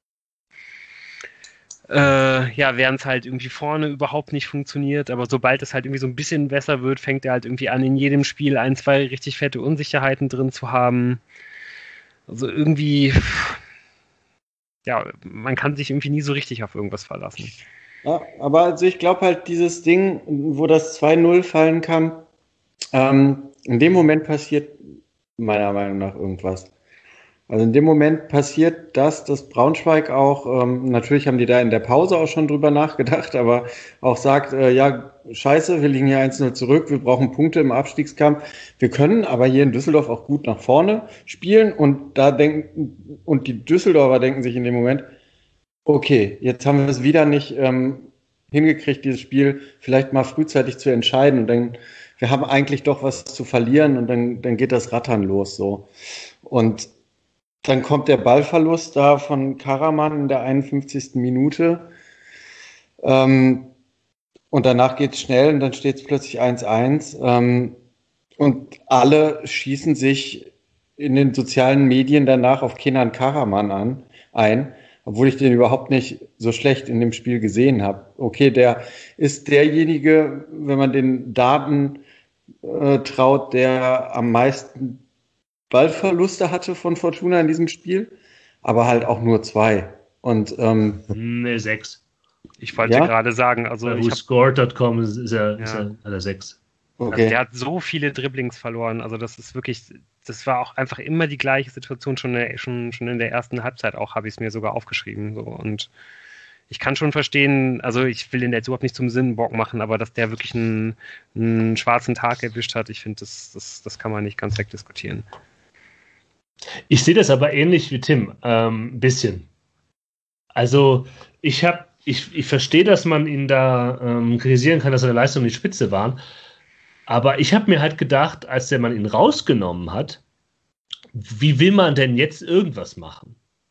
Äh, ja, während es halt irgendwie vorne überhaupt nicht funktioniert, aber sobald es halt irgendwie so ein bisschen besser wird, fängt er halt irgendwie an, in jedem Spiel ein, zwei richtig fette Unsicherheiten drin zu haben. Also irgendwie, ja, man kann sich irgendwie nie so richtig auf irgendwas verlassen. Ja, aber also ich glaube halt, dieses Ding, wo das zwei null fallen kann, ähm, in dem Moment passiert meiner Meinung nach irgendwas. Also in dem Moment passiert das, dass Braunschweig auch, ähm, natürlich haben die da in der Pause auch schon drüber nachgedacht, aber auch sagt, äh, ja, scheiße, wir liegen hier eins null zurück, wir brauchen Punkte im Abstiegskampf. Wir können aber hier in Düsseldorf auch gut nach vorne spielen und da denken, und die Düsseldorfer denken sich in dem Moment, okay, jetzt haben wir es wieder nicht ähm, hingekriegt, dieses Spiel vielleicht mal frühzeitig zu entscheiden und dann, wir haben eigentlich doch was zu verlieren und dann, dann geht das Rattern los, so. Und dann kommt der Ballverlust da von Karaman in der einundfünfzigsten Minute ähm, und danach geht's schnell und dann steht es plötzlich eins eins ähm, und alle schießen sich in den sozialen Medien danach auf Kenan Karaman an, ein, obwohl ich den überhaupt nicht so schlecht in dem Spiel gesehen habe. Okay, der ist derjenige, wenn man den Daten äh, traut, der am meisten Ballverluste hatte von Fortuna in diesem Spiel, aber halt auch nur zwei. Und ähm, ne, sechs. Ich wollte ja? gerade sagen, also bei whoscored Punkt com ist, ist er, ja. ist er, er sechs. Okay. Also der hat so viele Dribblings verloren, also das ist wirklich, das war auch einfach immer die gleiche Situation, schon, in, schon, schon in der ersten Halbzeit auch, habe ich es mir sogar aufgeschrieben. So. Und ich kann schon verstehen, also ich will den jetzt überhaupt nicht zum Sinnbock machen, aber dass der wirklich einen, einen schwarzen Tag erwischt hat, ich finde, das, das, das kann man nicht ganz wegdiskutieren. Ich sehe das aber ähnlich wie Tim, ein ähm, bisschen. Also ich habe, ich, ich verstehe, dass man ihn da ähm, kritisieren kann, dass seine Leistungen nicht spitze waren, aber ich habe mir halt gedacht, als der Mann ihn rausgenommen hat, wie will man denn jetzt irgendwas machen?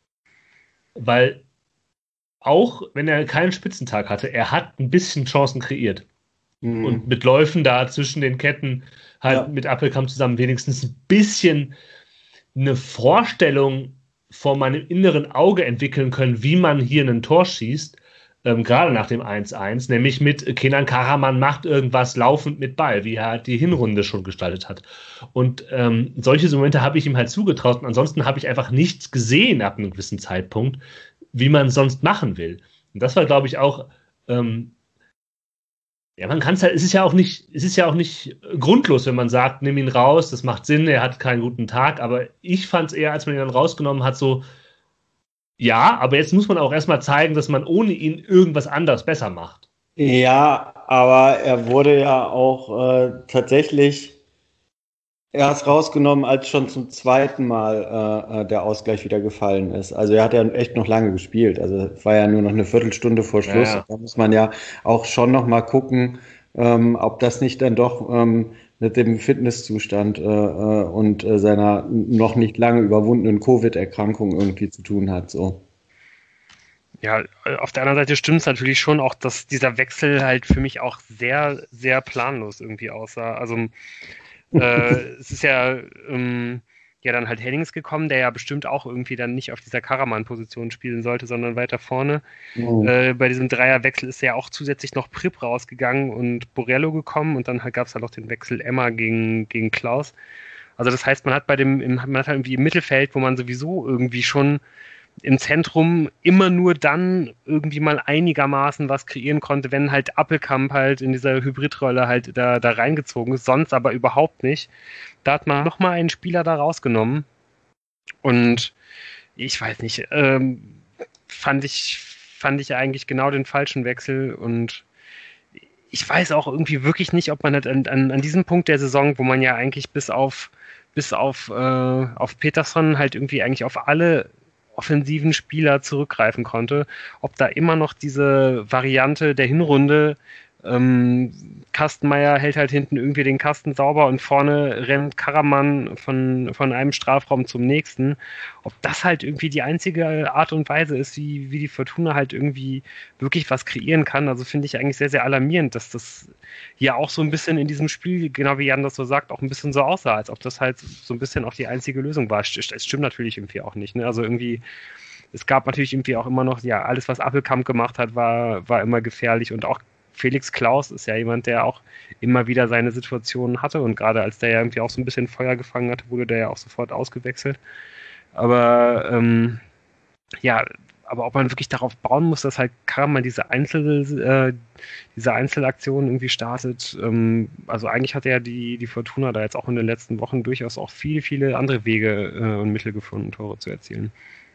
Weil auch wenn er keinen Spitzentag hatte, er hat ein bisschen Chancen kreiert. Mhm. Und mit Läufen da zwischen den Ketten halt ja. mit Appelkamp zusammen wenigstens ein bisschen eine Vorstellung vor meinem inneren Auge entwickeln können, wie man hier ein Tor schießt, ähm, gerade nach dem eins eins, nämlich mit Kenan Karaman macht irgendwas laufend mit Ball, wie er halt die Hinrunde schon gestaltet hat. Und ähm, solche Momente habe ich ihm halt zugetraut und ansonsten habe ich einfach nichts gesehen ab einem gewissen Zeitpunkt, wie man es sonst machen will. Und das war, glaube ich, auch ähm, ja, man kann es halt, es ist ja auch nicht, es ist ja auch nicht grundlos, wenn man sagt, nimm ihn raus, das macht Sinn, er hat keinen guten Tag, aber ich fand es eher, als man ihn dann rausgenommen hat, so, ja, aber jetzt muss man auch erstmal zeigen, dass man ohne ihn irgendwas anderes besser macht. Ja, aber er wurde ja auch äh, tatsächlich erst rausgenommen, als schon zum zweiten Mal äh, der Ausgleich wieder gefallen ist. Also er hat ja echt noch lange gespielt. Also es war ja nur noch eine Viertelstunde vor Schluss. Ja, ja. Da muss man ja auch schon noch mal gucken, ähm, ob das nicht dann doch ähm, mit dem Fitnesszustand äh, und äh, seiner noch nicht lange überwundenen Covid-Erkrankung irgendwie zu tun hat. So. Ja, auf der anderen Seite stimmt es natürlich schon auch, dass dieser Wechsel halt für mich auch sehr, sehr planlos irgendwie aussah. Also äh, es ist ja, ähm, ja dann halt Hennings gekommen, der ja bestimmt auch irgendwie dann nicht auf dieser Karaman-Position spielen sollte, sondern weiter vorne. Mhm. Äh, bei diesem Dreierwechsel ist ja auch zusätzlich noch Prip rausgegangen und Borello gekommen und dann halt gab es halt auch den Wechsel Emma gegen, gegen Klaus. Also das heißt, man hat bei dem, im, man hat halt irgendwie im Mittelfeld, wo man sowieso irgendwie schon im Zentrum immer nur dann irgendwie mal einigermaßen was kreieren konnte, wenn halt Appelkamp halt in dieser Hybridrolle halt da, da reingezogen ist, sonst aber überhaupt nicht. Da hat man nochmal einen Spieler da rausgenommen und ich weiß nicht, ähm, fand ich, fand ich eigentlich genau den falschen Wechsel und ich weiß auch irgendwie wirklich nicht, ob man halt an, an, an diesem Punkt der Saison, wo man ja eigentlich bis auf, bis auf, äh, auf Peterson halt irgendwie eigentlich auf alle offensiven Spieler zurückgreifen konnte, ob da immer noch diese Variante der Hinrunde, ähm, Kastenmeier hält halt hinten irgendwie den Kasten sauber und vorne rennt Karaman von, von einem Strafraum zum nächsten, ob das halt irgendwie die einzige Art und Weise ist, wie, wie die Fortuna halt irgendwie wirklich was kreieren kann. Also finde ich eigentlich sehr, sehr alarmierend, dass das ja auch so ein bisschen in diesem Spiel, genau wie Jan das so sagt, auch ein bisschen so aussah, als ob das halt so ein bisschen auch die einzige Lösung war. Es stimmt natürlich irgendwie auch nicht, ne? Also irgendwie, es gab natürlich irgendwie auch immer noch, ja, alles, was Appelkamp gemacht hat, war, war immer gefährlich und auch Felix Klaus ist ja jemand, der auch immer wieder seine Situationen hatte und gerade als der ja irgendwie auch so ein bisschen Feuer gefangen hatte, wurde der ja auch sofort ausgewechselt. Aber ähm, ja, aber ob man wirklich darauf bauen muss, dass halt Karaman diese Einzel, äh, diese Einzelaktion irgendwie startet, ähm, also eigentlich hat ja die, die Fortuna da jetzt auch in den letzten Wochen durchaus auch viele, viele andere Wege äh, und Mittel gefunden, Tore zu erzielen.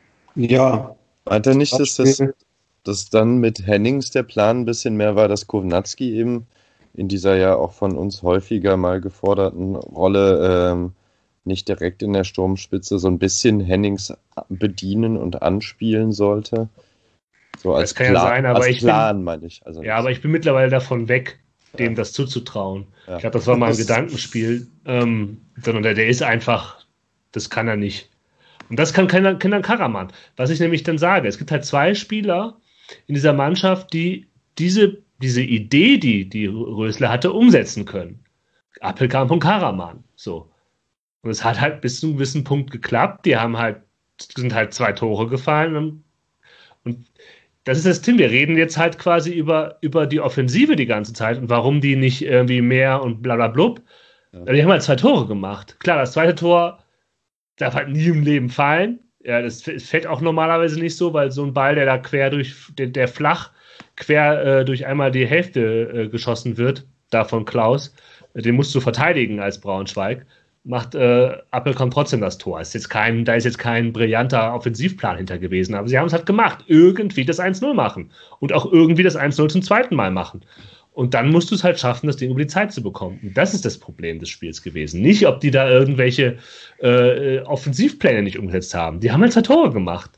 Ja. Meint er nicht, dass das dass dann mit Hennings der Plan ein bisschen mehr war, dass Kownacki eben in dieser ja auch von uns häufiger mal geforderten Rolle ähm, nicht direkt in der Sturmspitze so ein bisschen Hennings bedienen und anspielen sollte? So als das kann Plan, ja sein, aber als ich Plan bin, meine ich. Also ja, aber ich bin mittlerweile davon weg, dem ja. das zuzutrauen. Ja. Ich glaube, das war mal ein Das- Gedankenspiel, ähm, sondern der, der ist einfach, das kann er nicht. Und das kann keiner kann Karaman. Was ich nämlich dann sage, es gibt halt zwei Spieler in dieser Mannschaft, die diese, diese Idee, die die Rösler hatte, umsetzen können. Appelkamp und Karaman. So. Und es hat halt bis zu einem gewissen Punkt geklappt. Die haben halt, sind halt zwei Tore gefallen. Und, und das ist das Ding. Wir reden jetzt halt quasi über, über die Offensive die ganze Zeit und warum die nicht irgendwie mehr und bla bla blub. Ja. Die haben halt zwei Tore gemacht. Klar, das zweite Tor darf halt nie im Leben fallen. Ja, das fällt auch normalerweise nicht so, weil so ein Ball, der da quer durch, der, der flach quer äh, durch einmal die Hälfte äh, geschossen wird, da von Klaus, äh, den musst du verteidigen als Braunschweig, macht äh, Appelkamp trotzdem das Tor. Ist jetzt kein, da ist jetzt kein brillanter Offensivplan hinter gewesen, aber sie haben es halt gemacht. Irgendwie das eins null machen und auch irgendwie das eins null zum zweiten Mal machen. Und dann musst du es halt schaffen, das Ding über die Zeit zu bekommen. Und das ist das Problem des Spiels gewesen. Nicht, ob die da irgendwelche äh, Offensivpläne nicht umgesetzt haben. Die haben halt zwei Tore gemacht.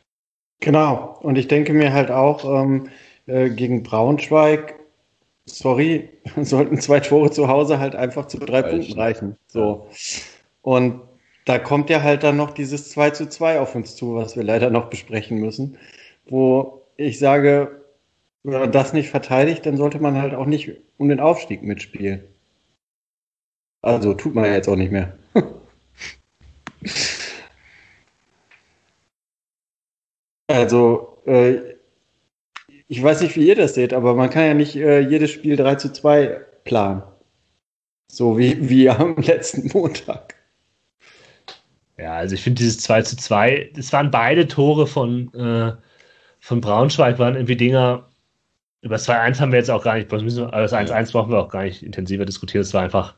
Genau. Und ich denke mir halt auch, ähm, äh, gegen Braunschweig, sorry, sollten zwei Tore zu Hause halt einfach zu drei Reichen. Punkten reichen. So. Und da kommt ja halt dann noch dieses zwei zu zwei auf uns zu, was wir leider noch besprechen müssen, wo ich sage, wenn man das nicht verteidigt, dann sollte man halt auch nicht um den Aufstieg mitspielen. Also tut man ja jetzt auch nicht mehr. Also, äh, ich weiß nicht, wie ihr das seht, aber man kann ja nicht äh, jedes Spiel drei zu zwei planen. So wie, wie am letzten Montag. Ja, also ich finde dieses zwei zu zwei, das waren beide Tore von, äh, von Braunschweig, waren irgendwie Dinger. Über das zwei eins haben wir jetzt auch gar nicht, das eins eins brauchen wir auch gar nicht intensiver diskutieren. Es war einfach,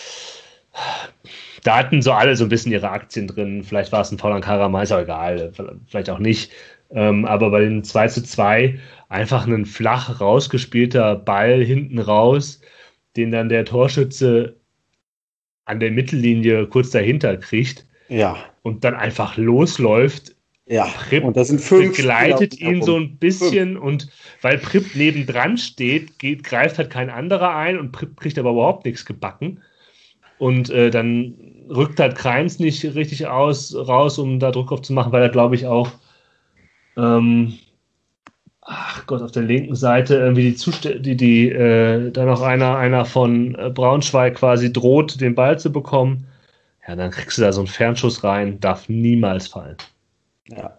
da hatten so alle so ein bisschen ihre Aktien drin. Vielleicht war es ein Foul an Karaman, ist auch egal, vielleicht auch nicht. Ähm, aber bei den zwei zu zwei einfach ein flach rausgespielter Ball hinten raus, den dann der Torschütze an der Mittellinie kurz dahinter kriegt. Ja. Und dann einfach losläuft. Ja, Prip und das sind fünf begleitet Spieler ihn so ein bisschen fünf. Und weil Prip nebendran steht, geht, greift halt kein anderer ein und Prip kriegt aber überhaupt nichts gebacken. und äh, dann rückt halt Kreins nicht richtig aus, raus, um da Druck aufzumachen, weil er, glaube ich, auch ähm, ach Gott, auf der linken Seite irgendwie die Zustände, die, die äh, da noch einer, einer von äh, Braunschweig quasi droht, den Ball zu bekommen. Ja, dann kriegst du da so einen Fernschuss rein, darf niemals fallen. Ja.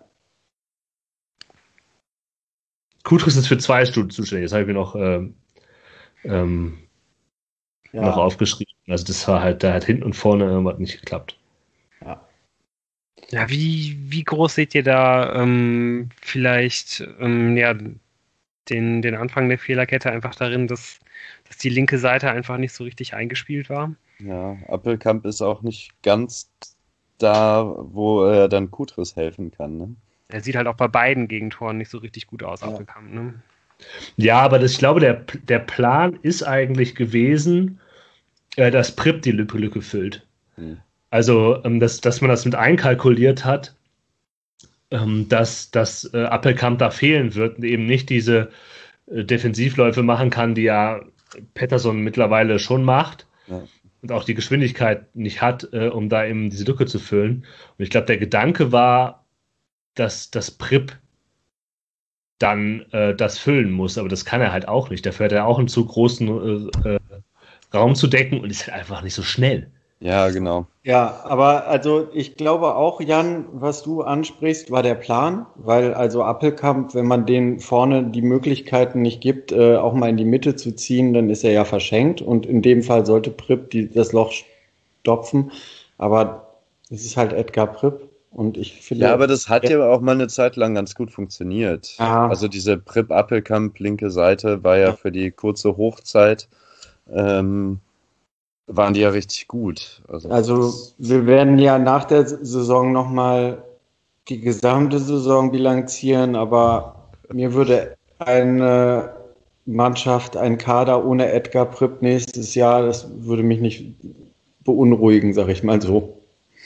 Kutris ist für zwei Stunden zuständig, das habe ich mir noch, ähm, ähm, Ja. noch aufgeschrieben. Also das war halt, da hat hinten und vorne irgendwas nicht geklappt. Ja. Ja, wie, wie groß seht ihr da ähm, vielleicht ähm, ja, den, den Anfang der Fehlerkette einfach darin, dass, dass die linke Seite einfach nicht so richtig eingespielt war? Ja, Appelkamp ist auch nicht ganz da, wo er dann Kutris helfen kann, ne? Er sieht halt auch bei beiden Gegentoren nicht so richtig gut aus, Ja. Appelkamp, ne? Ja, aber das, ich glaube, der, der Plan ist eigentlich gewesen, äh, dass Pripp die Lücke, Lücke füllt. Hm. Also, ähm, dass, dass man das mit einkalkuliert hat, ähm, dass, dass äh, Appelkamp da fehlen wird und eben nicht diese äh, Defensivläufe machen kann, die ja Pettersson mittlerweile schon macht. Ja. Und auch die Geschwindigkeit nicht hat, äh, um da eben diese Lücke zu füllen. Und ich glaube, der Gedanke war, dass das Pripp dann äh, das füllen muss, aber das kann er halt auch nicht. Dafür hat er auch einen zu großen äh, äh, Raum zu decken und ist halt einfach nicht so schnell. Ja, genau. Ja, aber also ich glaube auch, Jan, was du ansprichst, war der Plan, weil also Appelkamp, wenn man den vorne die Möglichkeiten nicht gibt, äh, auch mal in die Mitte zu ziehen, dann ist er ja verschenkt und in dem Fall sollte Pripp die, das Loch stopfen, aber es ist halt Edgar Pripp und ich finde... Ja, aber das hat ja auch mal eine Zeit lang ganz gut funktioniert. Ah. Also diese Pripp-Appelkamp linke Seite war ja für die kurze Hochzeit ähm, waren die ja richtig gut. Also, Also wir werden ja nach der Saison nochmal die gesamte Saison bilanzieren, aber mir würde eine Mannschaft, ein Kader ohne Edgar Pripp nächstes Jahr, das würde mich nicht beunruhigen, sag ich mal so.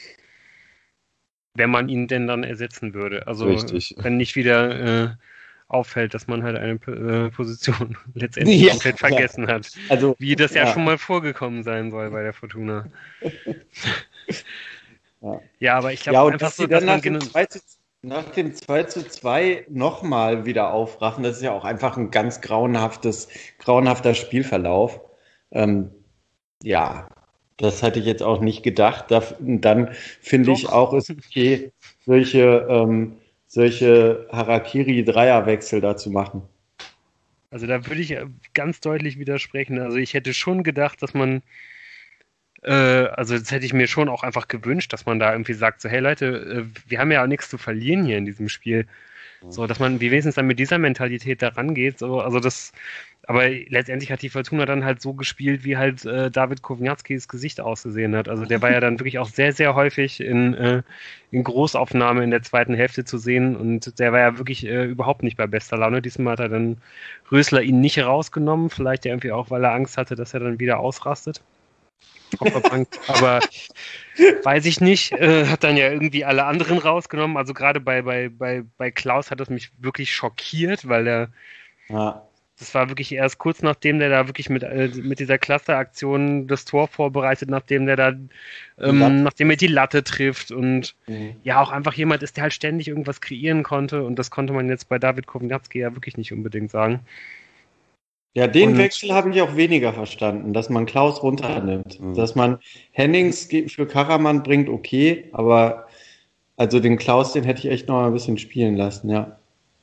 Wenn man ihn denn dann ersetzen würde. Also Richtig. wenn nicht wieder äh, auffällt, dass man halt eine äh, Position letztendlich Ja, komplett vergessen hat. Also, Wie das ja, ja. schon mal vorgekommen sein soll bei der Fortuna. Ja. Ja, aber ich glaube Ja, und einfach dass so, sie dass dann man nach dem, genu- zwei zu, nach dem zwei zu zwei nochmal wieder aufraffen, das ist ja auch einfach ein ganz grauenhaftes, grauenhafter Spielverlauf. Ähm, ja, das hatte ich jetzt auch nicht gedacht. Da, dann finde ich Doch. auch, ist okay, solche, ähm, solche Harakiri-Dreierwechsel da zu machen. Also da würde ich äh, ganz deutlich widersprechen. Also ich hätte schon gedacht, dass man, äh, also das hätte ich mir schon auch einfach gewünscht, dass man da irgendwie sagt, so hey Leute, äh, wir haben ja auch nichts zu verlieren hier in diesem Spiel. So, dass man wie wenigstens dann mit dieser Mentalität da rangeht. So, also das, aber letztendlich hat die Fortuna dann halt so gespielt, wie halt äh, David Kowniatskis Gesicht ausgesehen hat. Also der war ja dann wirklich auch sehr, sehr häufig in, äh, in Großaufnahme in der zweiten Hälfte zu sehen und der war ja wirklich äh, überhaupt nicht bei bester Laune. Diesmal hat er dann Rösler ihn nicht rausgenommen, vielleicht ja irgendwie auch, weil er Angst hatte, dass er dann wieder ausrastet. Auf der Bank. Aber weiß ich nicht, äh, hat dann ja irgendwie alle anderen rausgenommen. Also gerade bei, bei, bei, bei Klaus hat das mich wirklich schockiert, weil er, Ja. das war wirklich erst kurz nachdem der da wirklich mit, äh, mit dieser Cluster-Aktion das Tor vorbereitet, nachdem der da, ähm, Latte. nachdem er die Latte trifft und Mhm. ja auch einfach jemand ist, der halt ständig irgendwas kreieren konnte und das konnte man jetzt bei David Kowniatski ja wirklich nicht unbedingt sagen. Ja, den Und- Wechsel habe ich auch weniger verstanden, dass man Klaus runternimmt. Mhm. Dass man Hennings ge- für Karaman bringt, okay, aber also den Klaus, den hätte ich echt noch mal ein bisschen spielen lassen, ja.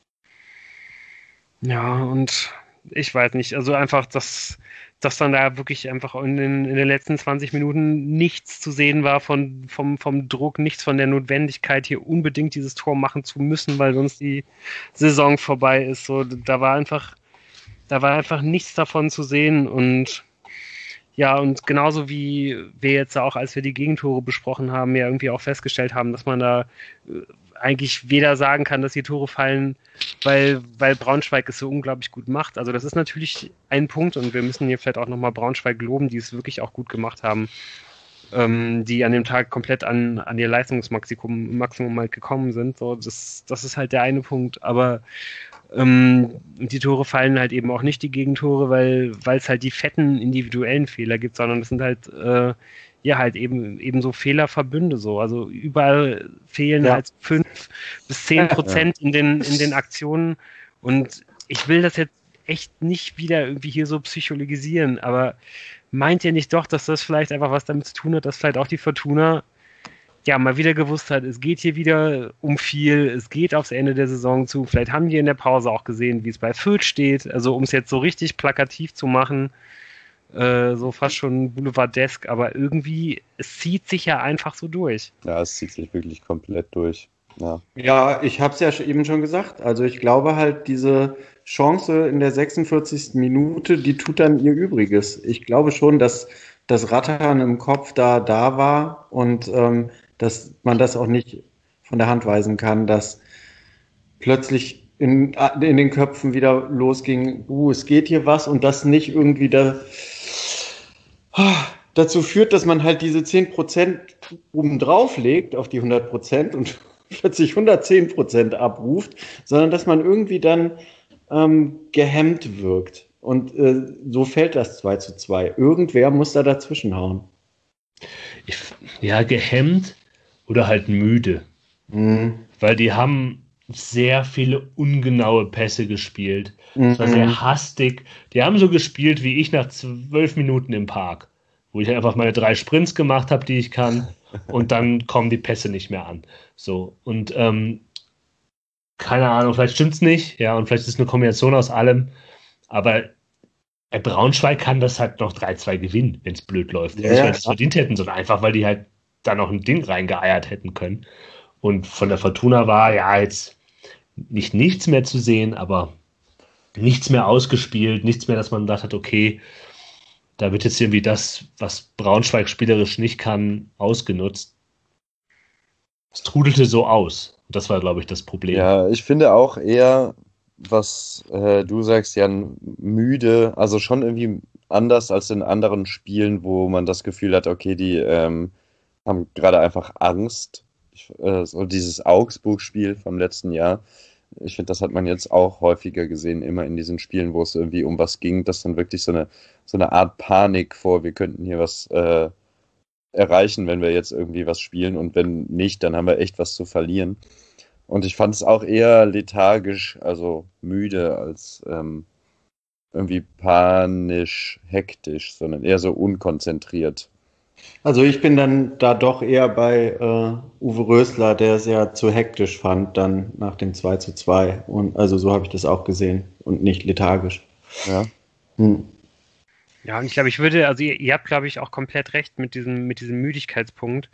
Ja, und ich weiß nicht, also einfach, dass, dass dann da wirklich einfach in den, in den letzten zwanzig Minuten nichts zu sehen war von, vom, vom Druck, nichts von der Notwendigkeit, hier unbedingt dieses Tor machen zu müssen, weil sonst die Saison vorbei ist. So, da war einfach, da war einfach nichts davon zu sehen und ja, und genauso wie wir jetzt auch, als wir die Gegentore besprochen haben, ja irgendwie auch festgestellt haben, dass man da äh, eigentlich weder sagen kann, dass die Tore fallen, weil, weil Braunschweig es so unglaublich gut macht. Also das ist natürlich ein Punkt und wir müssen hier vielleicht auch nochmal Braunschweig loben, die es wirklich auch gut gemacht haben. ähm, die an dem Tag komplett an, an ihr Leistungsmaximum Maximum halt gekommen sind. So, das, das ist halt der eine Punkt. Aber ähm, die Tore fallen halt eben auch nicht die Gegentore, weil weil es halt die fetten individuellen Fehler gibt, sondern es sind halt äh, ja halt eben eben so Fehlerverbünde so. Also überall fehlen Ja. halt fünf bis zehn Prozent in den in den Aktionen. Und ich will das jetzt echt nicht wieder irgendwie hier so psychologisieren, aber meint ihr nicht doch, dass das vielleicht einfach was damit zu tun hat, dass vielleicht auch die Fortuna ja mal wieder gewusst hat, es geht hier wieder um viel, es geht aufs Ende der Saison zu. Vielleicht haben die in der Pause auch gesehen, wie es bei Fürth steht. Also um es jetzt so richtig plakativ zu machen, äh, so fast schon boulevardesk, aber irgendwie, es zieht sich ja einfach so durch. Ja, es zieht sich wirklich komplett durch. Ja. Ja, ich habe es ja eben schon gesagt. Also ich glaube halt, diese Chance in der sechsundvierzigsten Minute, die tut dann ihr Übriges. Ich glaube schon, dass das Rattern im Kopf da da war und ähm, dass man das auch nicht von der Hand weisen kann, dass plötzlich in, in den Köpfen wieder losging, uh, es geht hier was und das nicht irgendwie da, dazu führt, dass man halt diese zehn Prozent oben drauf legt auf die hundert Prozent und plötzlich hundertzehn Prozent abruft, sondern dass man irgendwie dann ähm, gehemmt wirkt. Und äh, so fällt das zwei zu zwei. Irgendwer muss da dazwischen hauen. Ich, ja, gehemmt oder halt müde. Mhm. Weil die haben sehr viele ungenaue Pässe gespielt. Mhm. Es war sehr hastig. Die haben so gespielt wie ich nach zwölf Minuten im Park, wo ich einfach meine drei Sprints gemacht habe, die ich kann, und dann kommen die Pässe nicht mehr an. So, und ähm, keine Ahnung, vielleicht stimmt's nicht, ja, und vielleicht ist es eine Kombination aus allem, aber äh, Braunschweig kann das halt noch drei zwei gewinnen, wenn es blöd läuft. Ja, Nicht, ja, weil sie es verdient hätten, sondern einfach, weil die halt da noch ein Ding reingeeiert hätten können. Und von der Fortuna war ja jetzt nicht nichts mehr zu sehen, aber nichts mehr ausgespielt, nichts mehr, dass man gedacht hat, okay, da wird jetzt irgendwie das, was Braunschweig spielerisch nicht kann, ausgenutzt. Es trudelte so aus. Und das war, glaube ich, das Problem. Ja, ich finde auch eher, was äh, du sagst, Jan, müde, also schon irgendwie anders als in anderen Spielen, wo man das Gefühl hat, okay, die ähm, haben gerade einfach Angst. Ich, äh, so dieses Augsburg-Spiel vom letzten Jahr. Ich finde, das hat man jetzt auch häufiger gesehen, immer in diesen Spielen, wo es irgendwie um was ging, dass dann wirklich so eine, so eine Art Panik vor, wir könnten hier was äh, erreichen, wenn wir jetzt irgendwie was spielen, und wenn nicht, dann haben wir echt was zu verlieren. Und ich fand es auch eher lethargisch, also müde, als ähm, irgendwie panisch, hektisch, sondern eher so unkonzentriert. Also ich bin dann da doch eher bei äh, Uwe Rösler, der es ja zu hektisch fand, dann nach dem zwei zu zwei. Und also so habe ich das auch gesehen und nicht lethargisch. Ja. Hm. Ja, und ich glaube, ich würde, also ihr, ihr habt, glaube ich, auch komplett recht mit diesem, mit diesem Müdigkeitspunkt.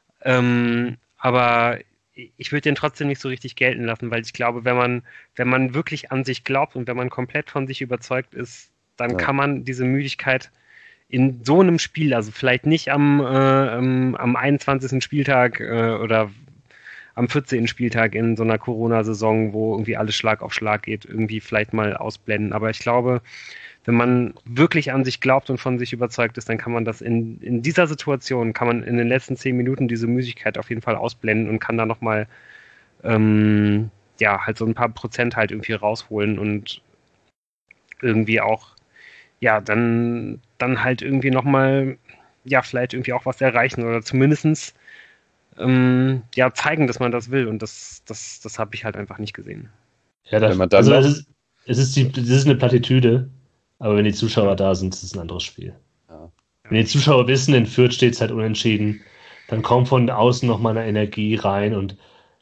Ähm, aber ich würde den trotzdem nicht so richtig gelten lassen, weil ich glaube, wenn man, wenn man wirklich an sich glaubt und wenn man komplett von sich überzeugt ist, dann Ja. kann man diese Müdigkeit in so einem Spiel, also vielleicht nicht am, äh, am, am einundzwanzigsten Spieltag äh, oder am vierzehnten Spieltag in so einer Corona-Saison, wo irgendwie alles Schlag auf Schlag geht, irgendwie vielleicht mal ausblenden. Aber ich glaube, wenn man wirklich an sich glaubt und von sich überzeugt ist, dann kann man das in, in dieser Situation, kann man in den letzten zehn Minuten diese Müdigkeit auf jeden Fall ausblenden und kann da nochmal ähm, ja, halt so ein paar Prozent halt irgendwie rausholen und irgendwie auch, ja, dann, dann halt irgendwie nochmal, ja, vielleicht irgendwie auch was erreichen oder zumindestens ähm, ja, zeigen, dass man das will, und das, das, das habe ich halt einfach nicht gesehen. Ja, das, Wenn man dann also noch- es ist, es ist, die, es ist eine Plattitüde, aber wenn die Zuschauer da sind, ist es ein anderes Spiel. Ja. Wenn die Zuschauer wissen, in Fürth steht es halt unentschieden, dann kommt von außen nochmal eine Energie rein, und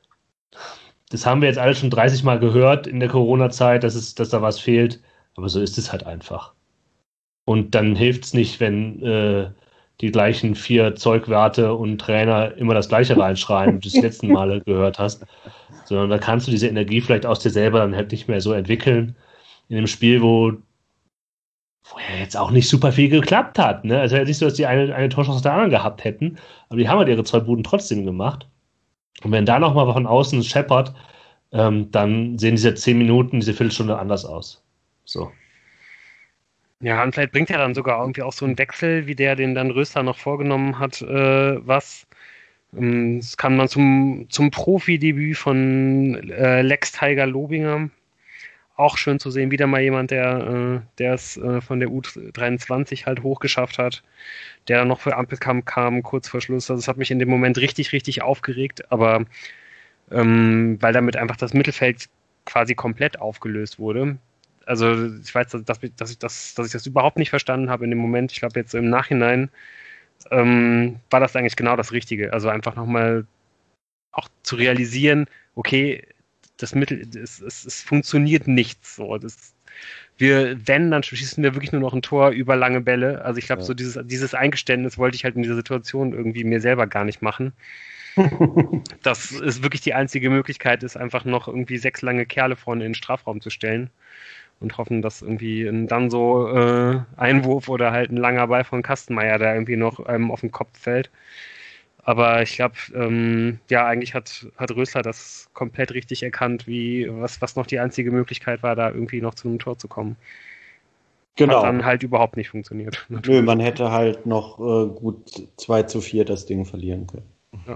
das haben wir jetzt alle schon dreißig Mal gehört in der Corona-Zeit, dass, es, dass da was fehlt, aber so ist es halt einfach. Und dann hilft es nicht, wenn äh, die gleichen vier Zeugwarte und Trainer immer das Gleiche reinschreien, wie du es die letzten Male gehört hast, sondern da kannst du diese Energie vielleicht aus dir selber dann halt nicht mehr so entwickeln in einem Spiel, wo, wo ja jetzt auch nicht super viel geklappt hat. Ne? Also ja nicht so, dass die eine, eine Torchance aus der anderen gehabt hätten, aber die haben halt ihre zwei Buden trotzdem gemacht. Und wenn da nochmal von außen scheppert, ähm, dann sehen diese zehn Minuten, diese Viertelstunde anders aus. So. Ja, und vielleicht bringt ja dann sogar irgendwie auch so ein Wechsel, wie der, den dann Rösler noch vorgenommen hat, äh, was. Ähm, Es kam dann zum, zum Profi-Debüt von äh, Lex Tiger Lobinger. Auch schön zu sehen, wieder mal jemand, der äh, der es äh, von der U dreiundzwanzig halt hochgeschafft hat, der dann noch für Ampelkamp kam, kurz vor Schluss. Also es hat mich in dem Moment richtig, richtig aufgeregt, aber ähm, weil damit einfach das Mittelfeld quasi komplett aufgelöst wurde. Also ich weiß, dass, dass, ich, dass, ich, das, dass ich das überhaupt nicht verstanden habe in dem Moment. Ich glaube jetzt so im Nachhinein ähm, war das eigentlich genau das Richtige. Also einfach nochmal auch zu realisieren, okay, das Mittel, es, es, es funktioniert nichts. So. Das, wir, wenn, dann schießen wir wirklich nur noch ein Tor über lange Bälle. Also ich glaube, Ja. so dieses, dieses Eingeständnis wollte ich halt in dieser Situation irgendwie mir selber gar nicht machen. Das ist wirklich die einzige Möglichkeit, ist einfach noch irgendwie sechs lange Kerle vorne in den Strafraum zu stellen und hoffen, dass irgendwie ein dann so äh, Einwurf oder halt ein langer Ball von Kastenmeier da irgendwie noch einem auf den Kopf fällt. Aber ich glaube, ähm, ja, eigentlich hat, hat Rösler das komplett richtig erkannt, wie was, was noch die einzige Möglichkeit war, da irgendwie noch zu einem Tor zu kommen. Genau. Hat dann halt überhaupt nicht funktioniert. Nö, man hätte halt noch äh, gut zwei zu vier das Ding verlieren können. Ja.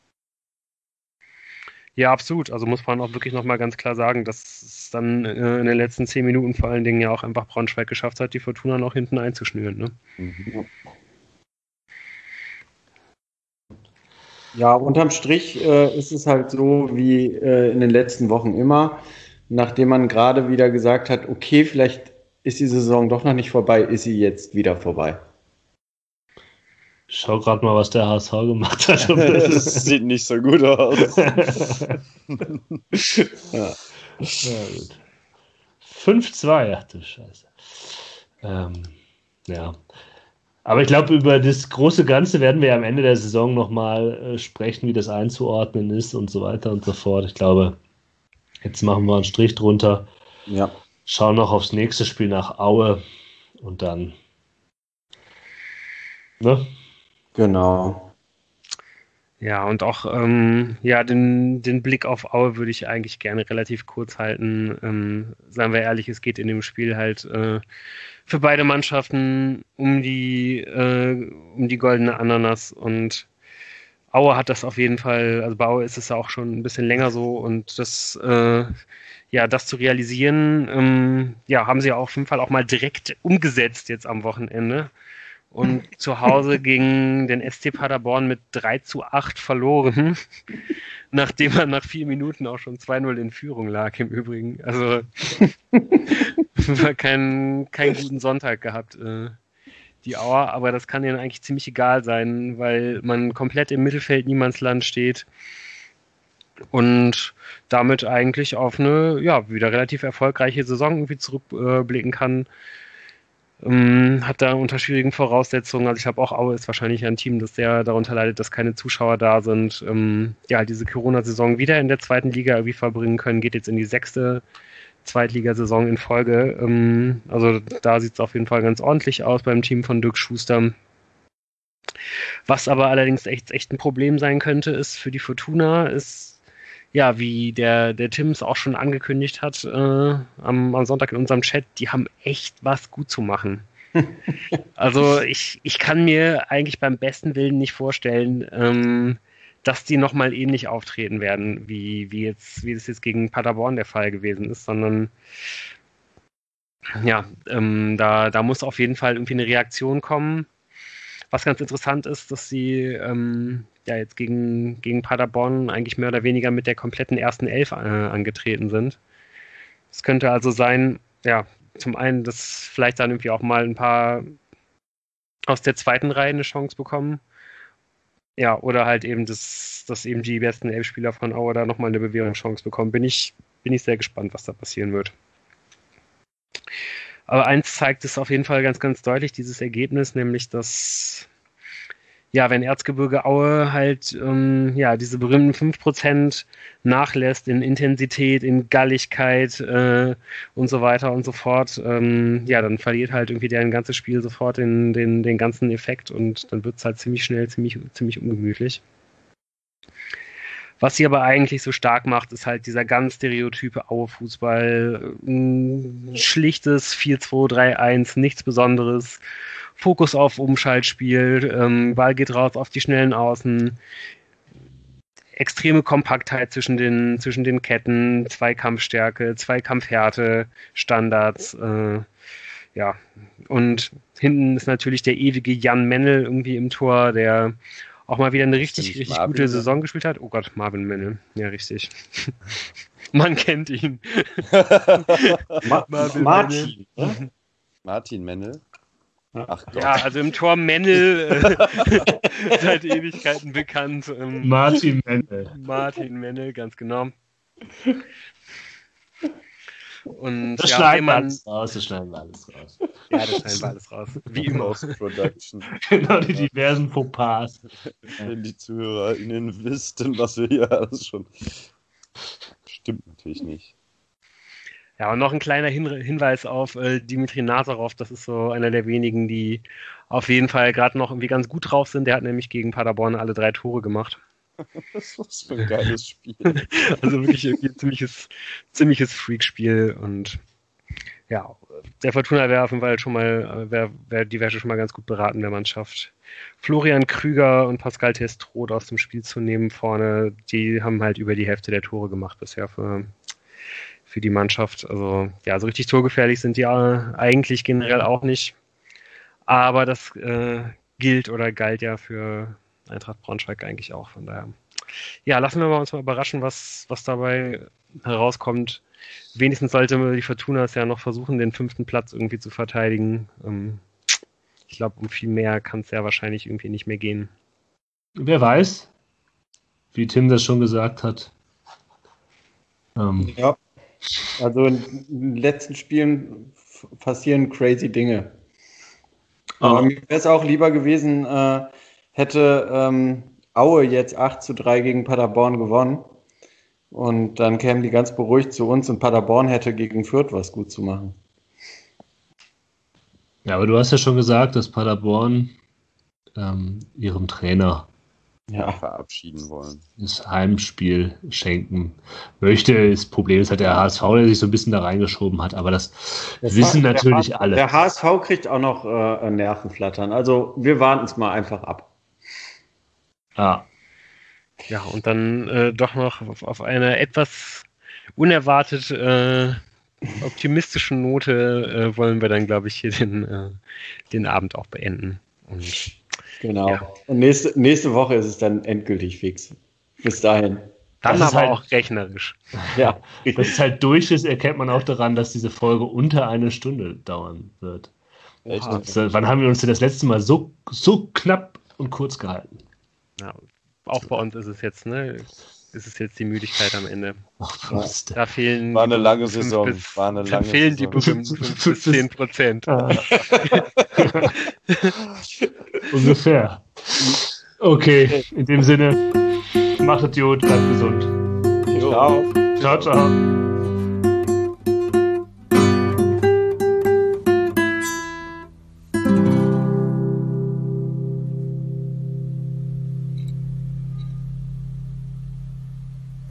Ja, absolut. Also muss man auch wirklich nochmal ganz klar sagen, dass es dann äh, in den letzten zehn Minuten vor allen Dingen ja auch einfach Braunschweig geschafft hat, die Fortuna noch hinten einzuschnüren. Ne? Mhm. Ja, unterm Strich äh, ist es halt so wie äh, in den letzten Wochen immer, nachdem man gerade wieder gesagt hat, okay, vielleicht ist die Saison doch noch nicht vorbei, ist sie jetzt wieder vorbei. Ich schau gerade mal, was der H S V gemacht hat. Das sieht nicht so gut aus. Ja. Ja, gut. fünf zwei, ach du Scheiße. Ähm, ja. Aber ich glaube, über das große Ganze werden wir ja am Ende der Saison nochmal äh, sprechen, wie das einzuordnen ist und so weiter und so fort. Ich glaube, jetzt machen wir einen Strich drunter, Ja. schauen noch aufs nächste Spiel nach Aue und dann. Ne? Genau. Ja, und auch ähm, ja, den, den Blick auf Aue würde ich eigentlich gerne relativ kurz halten. Ähm, seien wir ehrlich, es geht in dem Spiel halt äh, für beide Mannschaften um die, äh, um die goldene Ananas und Aue hat das auf jeden Fall, also bei Aue ist es ja auch schon ein bisschen länger so und das, äh, ja, das zu realisieren, ähm, ja, haben sie auf jeden Fall auch mal direkt umgesetzt jetzt am Wochenende. Und zu Hause gegen den S C Paderborn mit drei zu acht verloren, nachdem man nach vier Minuten auch schon zwei null in Führung lag im Übrigen. Also war keinen keinen guten Sonntag gehabt, äh, die Auer, aber das kann ihnen eigentlich ziemlich egal sein, weil man komplett im Mittelfeld Niemandsland steht und damit eigentlich auf eine, ja, wieder relativ erfolgreiche Saison irgendwie zurückblicken kann. Ähm, hat da unter schwierigen Voraussetzungen, also ich glaube auch Aue ist wahrscheinlich ein Team, das sehr darunter leidet, dass keine Zuschauer da sind, ähm, ja, halt diese Corona-Saison wieder in der zweiten Liga irgendwie verbringen können, geht jetzt in die sechste Zweitligasaison in Folge, ähm, also da sieht es auf jeden Fall ganz ordentlich aus beim Team von Dirk Schuster. Was aber allerdings echt, echt ein Problem sein könnte, ist für die Fortuna, ist ja, wie der, der Tim es auch schon angekündigt hat, äh, am, am Sonntag in unserem Chat, die haben echt was gut zu machen. Also ich, ich kann mir eigentlich beim besten Willen nicht vorstellen, ähm, dass die nochmal ähnlich auftreten werden, wie, wie jetzt, wie es jetzt gegen Paderborn der Fall gewesen ist, sondern ja, ähm, da, da muss auf jeden Fall irgendwie eine Reaktion kommen. Was ganz interessant ist, dass sie ähm, ja jetzt gegen, gegen Paderborn eigentlich mehr oder weniger mit der kompletten ersten Elf äh, angetreten sind. Es könnte also sein, ja, zum einen, dass vielleicht dann irgendwie auch mal ein paar aus der zweiten Reihe eine Chance bekommen. Ja, oder halt eben, dass, dass eben die besten Elf-Spieler von Aue da nochmal eine Bewährungschance bekommen. Bin ich, bin ich sehr gespannt, was da passieren wird. Aber eins zeigt es auf jeden Fall ganz, ganz deutlich, dieses Ergebnis, nämlich, dass, ja, wenn Erzgebirge Aue halt, ähm, ja, diese berühmten fünf Prozent nachlässt in Intensität, in Galligkeit äh, und so weiter und so fort, ähm, ja, dann verliert halt irgendwie deren ganzes Spiel sofort den, den, den ganzen Effekt und dann wird es halt ziemlich schnell, ziemlich, ziemlich ungemütlich. Was sie aber eigentlich so stark macht, ist halt dieser ganz stereotype Aue-Fußball. Ein schlichtes vier zwei drei eins, nichts Besonderes. Fokus auf Umschaltspiel, ähm, Ball geht raus auf die schnellen Außen. Extreme Kompaktheit zwischen den, zwischen den Ketten, Zweikampfstärke, Zweikampfhärte, Standards. Äh, ja, und hinten ist natürlich der ewige Jan Mennel irgendwie im Tor, der auch mal wieder eine richtig, richtig Marvin gute Mennel? Saison gespielt hat. Oh Gott, Marvin Mennel. Ja, richtig. Man kennt ihn. Ma Marvin Martin. Ne? Martin Mennel. Ach Gott. Ja, also im Tor Mennel äh, seit Ewigkeiten bekannt. Ähm, Martin Mennel. Martin Mennel, ganz genau. Und Das ja, schneiden wir man, alles raus, das schneiden wir alles raus. ja, das schneiden wir alles raus. Wie immer. Post-Production. Genau, die diversen Fauxpas. Wenn die ZuhörerInnen wüssten, was wir hier alles schon. Stimmt natürlich nicht. Ja, und noch ein kleiner Hin- Hinweis auf äh, Dimitri Nazarov. Das ist so einer der wenigen, die auf jeden Fall gerade noch irgendwie ganz gut drauf sind. Der hat nämlich gegen Paderborn alle drei Tore gemacht. Das war so ein geiles Spiel. Also wirklich irgendwie ein ziemliches, ziemliches Freak-Spiel. Und ja, der Fortuna wäre auf jeden Fall schon mal, wäre wär, die wäre schon mal ganz gut beraten, wenn man es schafft, Florian Krüger und Pascal Testroth aus dem Spiel zu nehmen vorne. Die haben halt über die Hälfte der Tore gemacht bisher für, für die Mannschaft. Also ja, so richtig torgefährlich sind die äh, eigentlich generell auch nicht. Aber das äh, gilt oder galt ja für Eintracht Braunschweig eigentlich auch. Von daher, ja, lassen wir mal uns mal überraschen, was, was dabei herauskommt. Wenigstens sollte die Fortuna es ja noch versuchen, den fünften Platz irgendwie zu verteidigen. Ähm, ich glaube, um viel mehr kann es ja wahrscheinlich irgendwie nicht mehr gehen. Wer weiß, wie Tim das schon gesagt hat. Ähm, Ja. Also in den letzten Spielen f- passieren crazy Dinge. Aber Oh. mir wäre es auch lieber gewesen, äh, hätte ähm, Aue jetzt acht zu drei gegen Paderborn gewonnen. Und dann kämen die ganz beruhigt zu uns und Paderborn hätte gegen Fürth was gut zu machen. Ja, aber du hast ja schon gesagt, dass Paderborn ähm, ihrem Trainer Ja. Verabschieden wollen. das Heimspiel schenken möchte. Das Problem ist halt der H S V, der sich so ein bisschen da reingeschoben hat, aber das Das wissen war- natürlich der, alle. Der H S V kriegt auch noch äh, Nervenflattern. Also wir warten es mal einfach ab. Ja. Ja, und dann äh, doch noch auf, auf eine etwas unerwartet äh, optimistische Note äh, wollen wir dann, glaube ich, hier den, äh, den Abend auch beenden. Und Genau. Ja. Und nächste, nächste Woche ist es dann endgültig fix. Bis dahin. dann Das ist aber halt- auch rechnerisch. Ja. Dass es halt durch ist, erkennt man auch daran, dass diese Folge unter eine Stunde dauern wird. Echt? Oha. Also, wann haben wir uns denn das letzte Mal so, so knapp und kurz gehalten? Ja, auch bei uns ist es jetzt, ne? Ist es jetzt die Müdigkeit am Ende. Ach, Ja. Mist. Da fehlen War eine die lange fünf Saison. Bis, War eine da lange fehlen die Saison. berühmten fünf bis zehn Prozent. Ungefähr. Okay, in dem Sinne, macht es gut, bleibt gesund. Ciao. Ciao, ciao.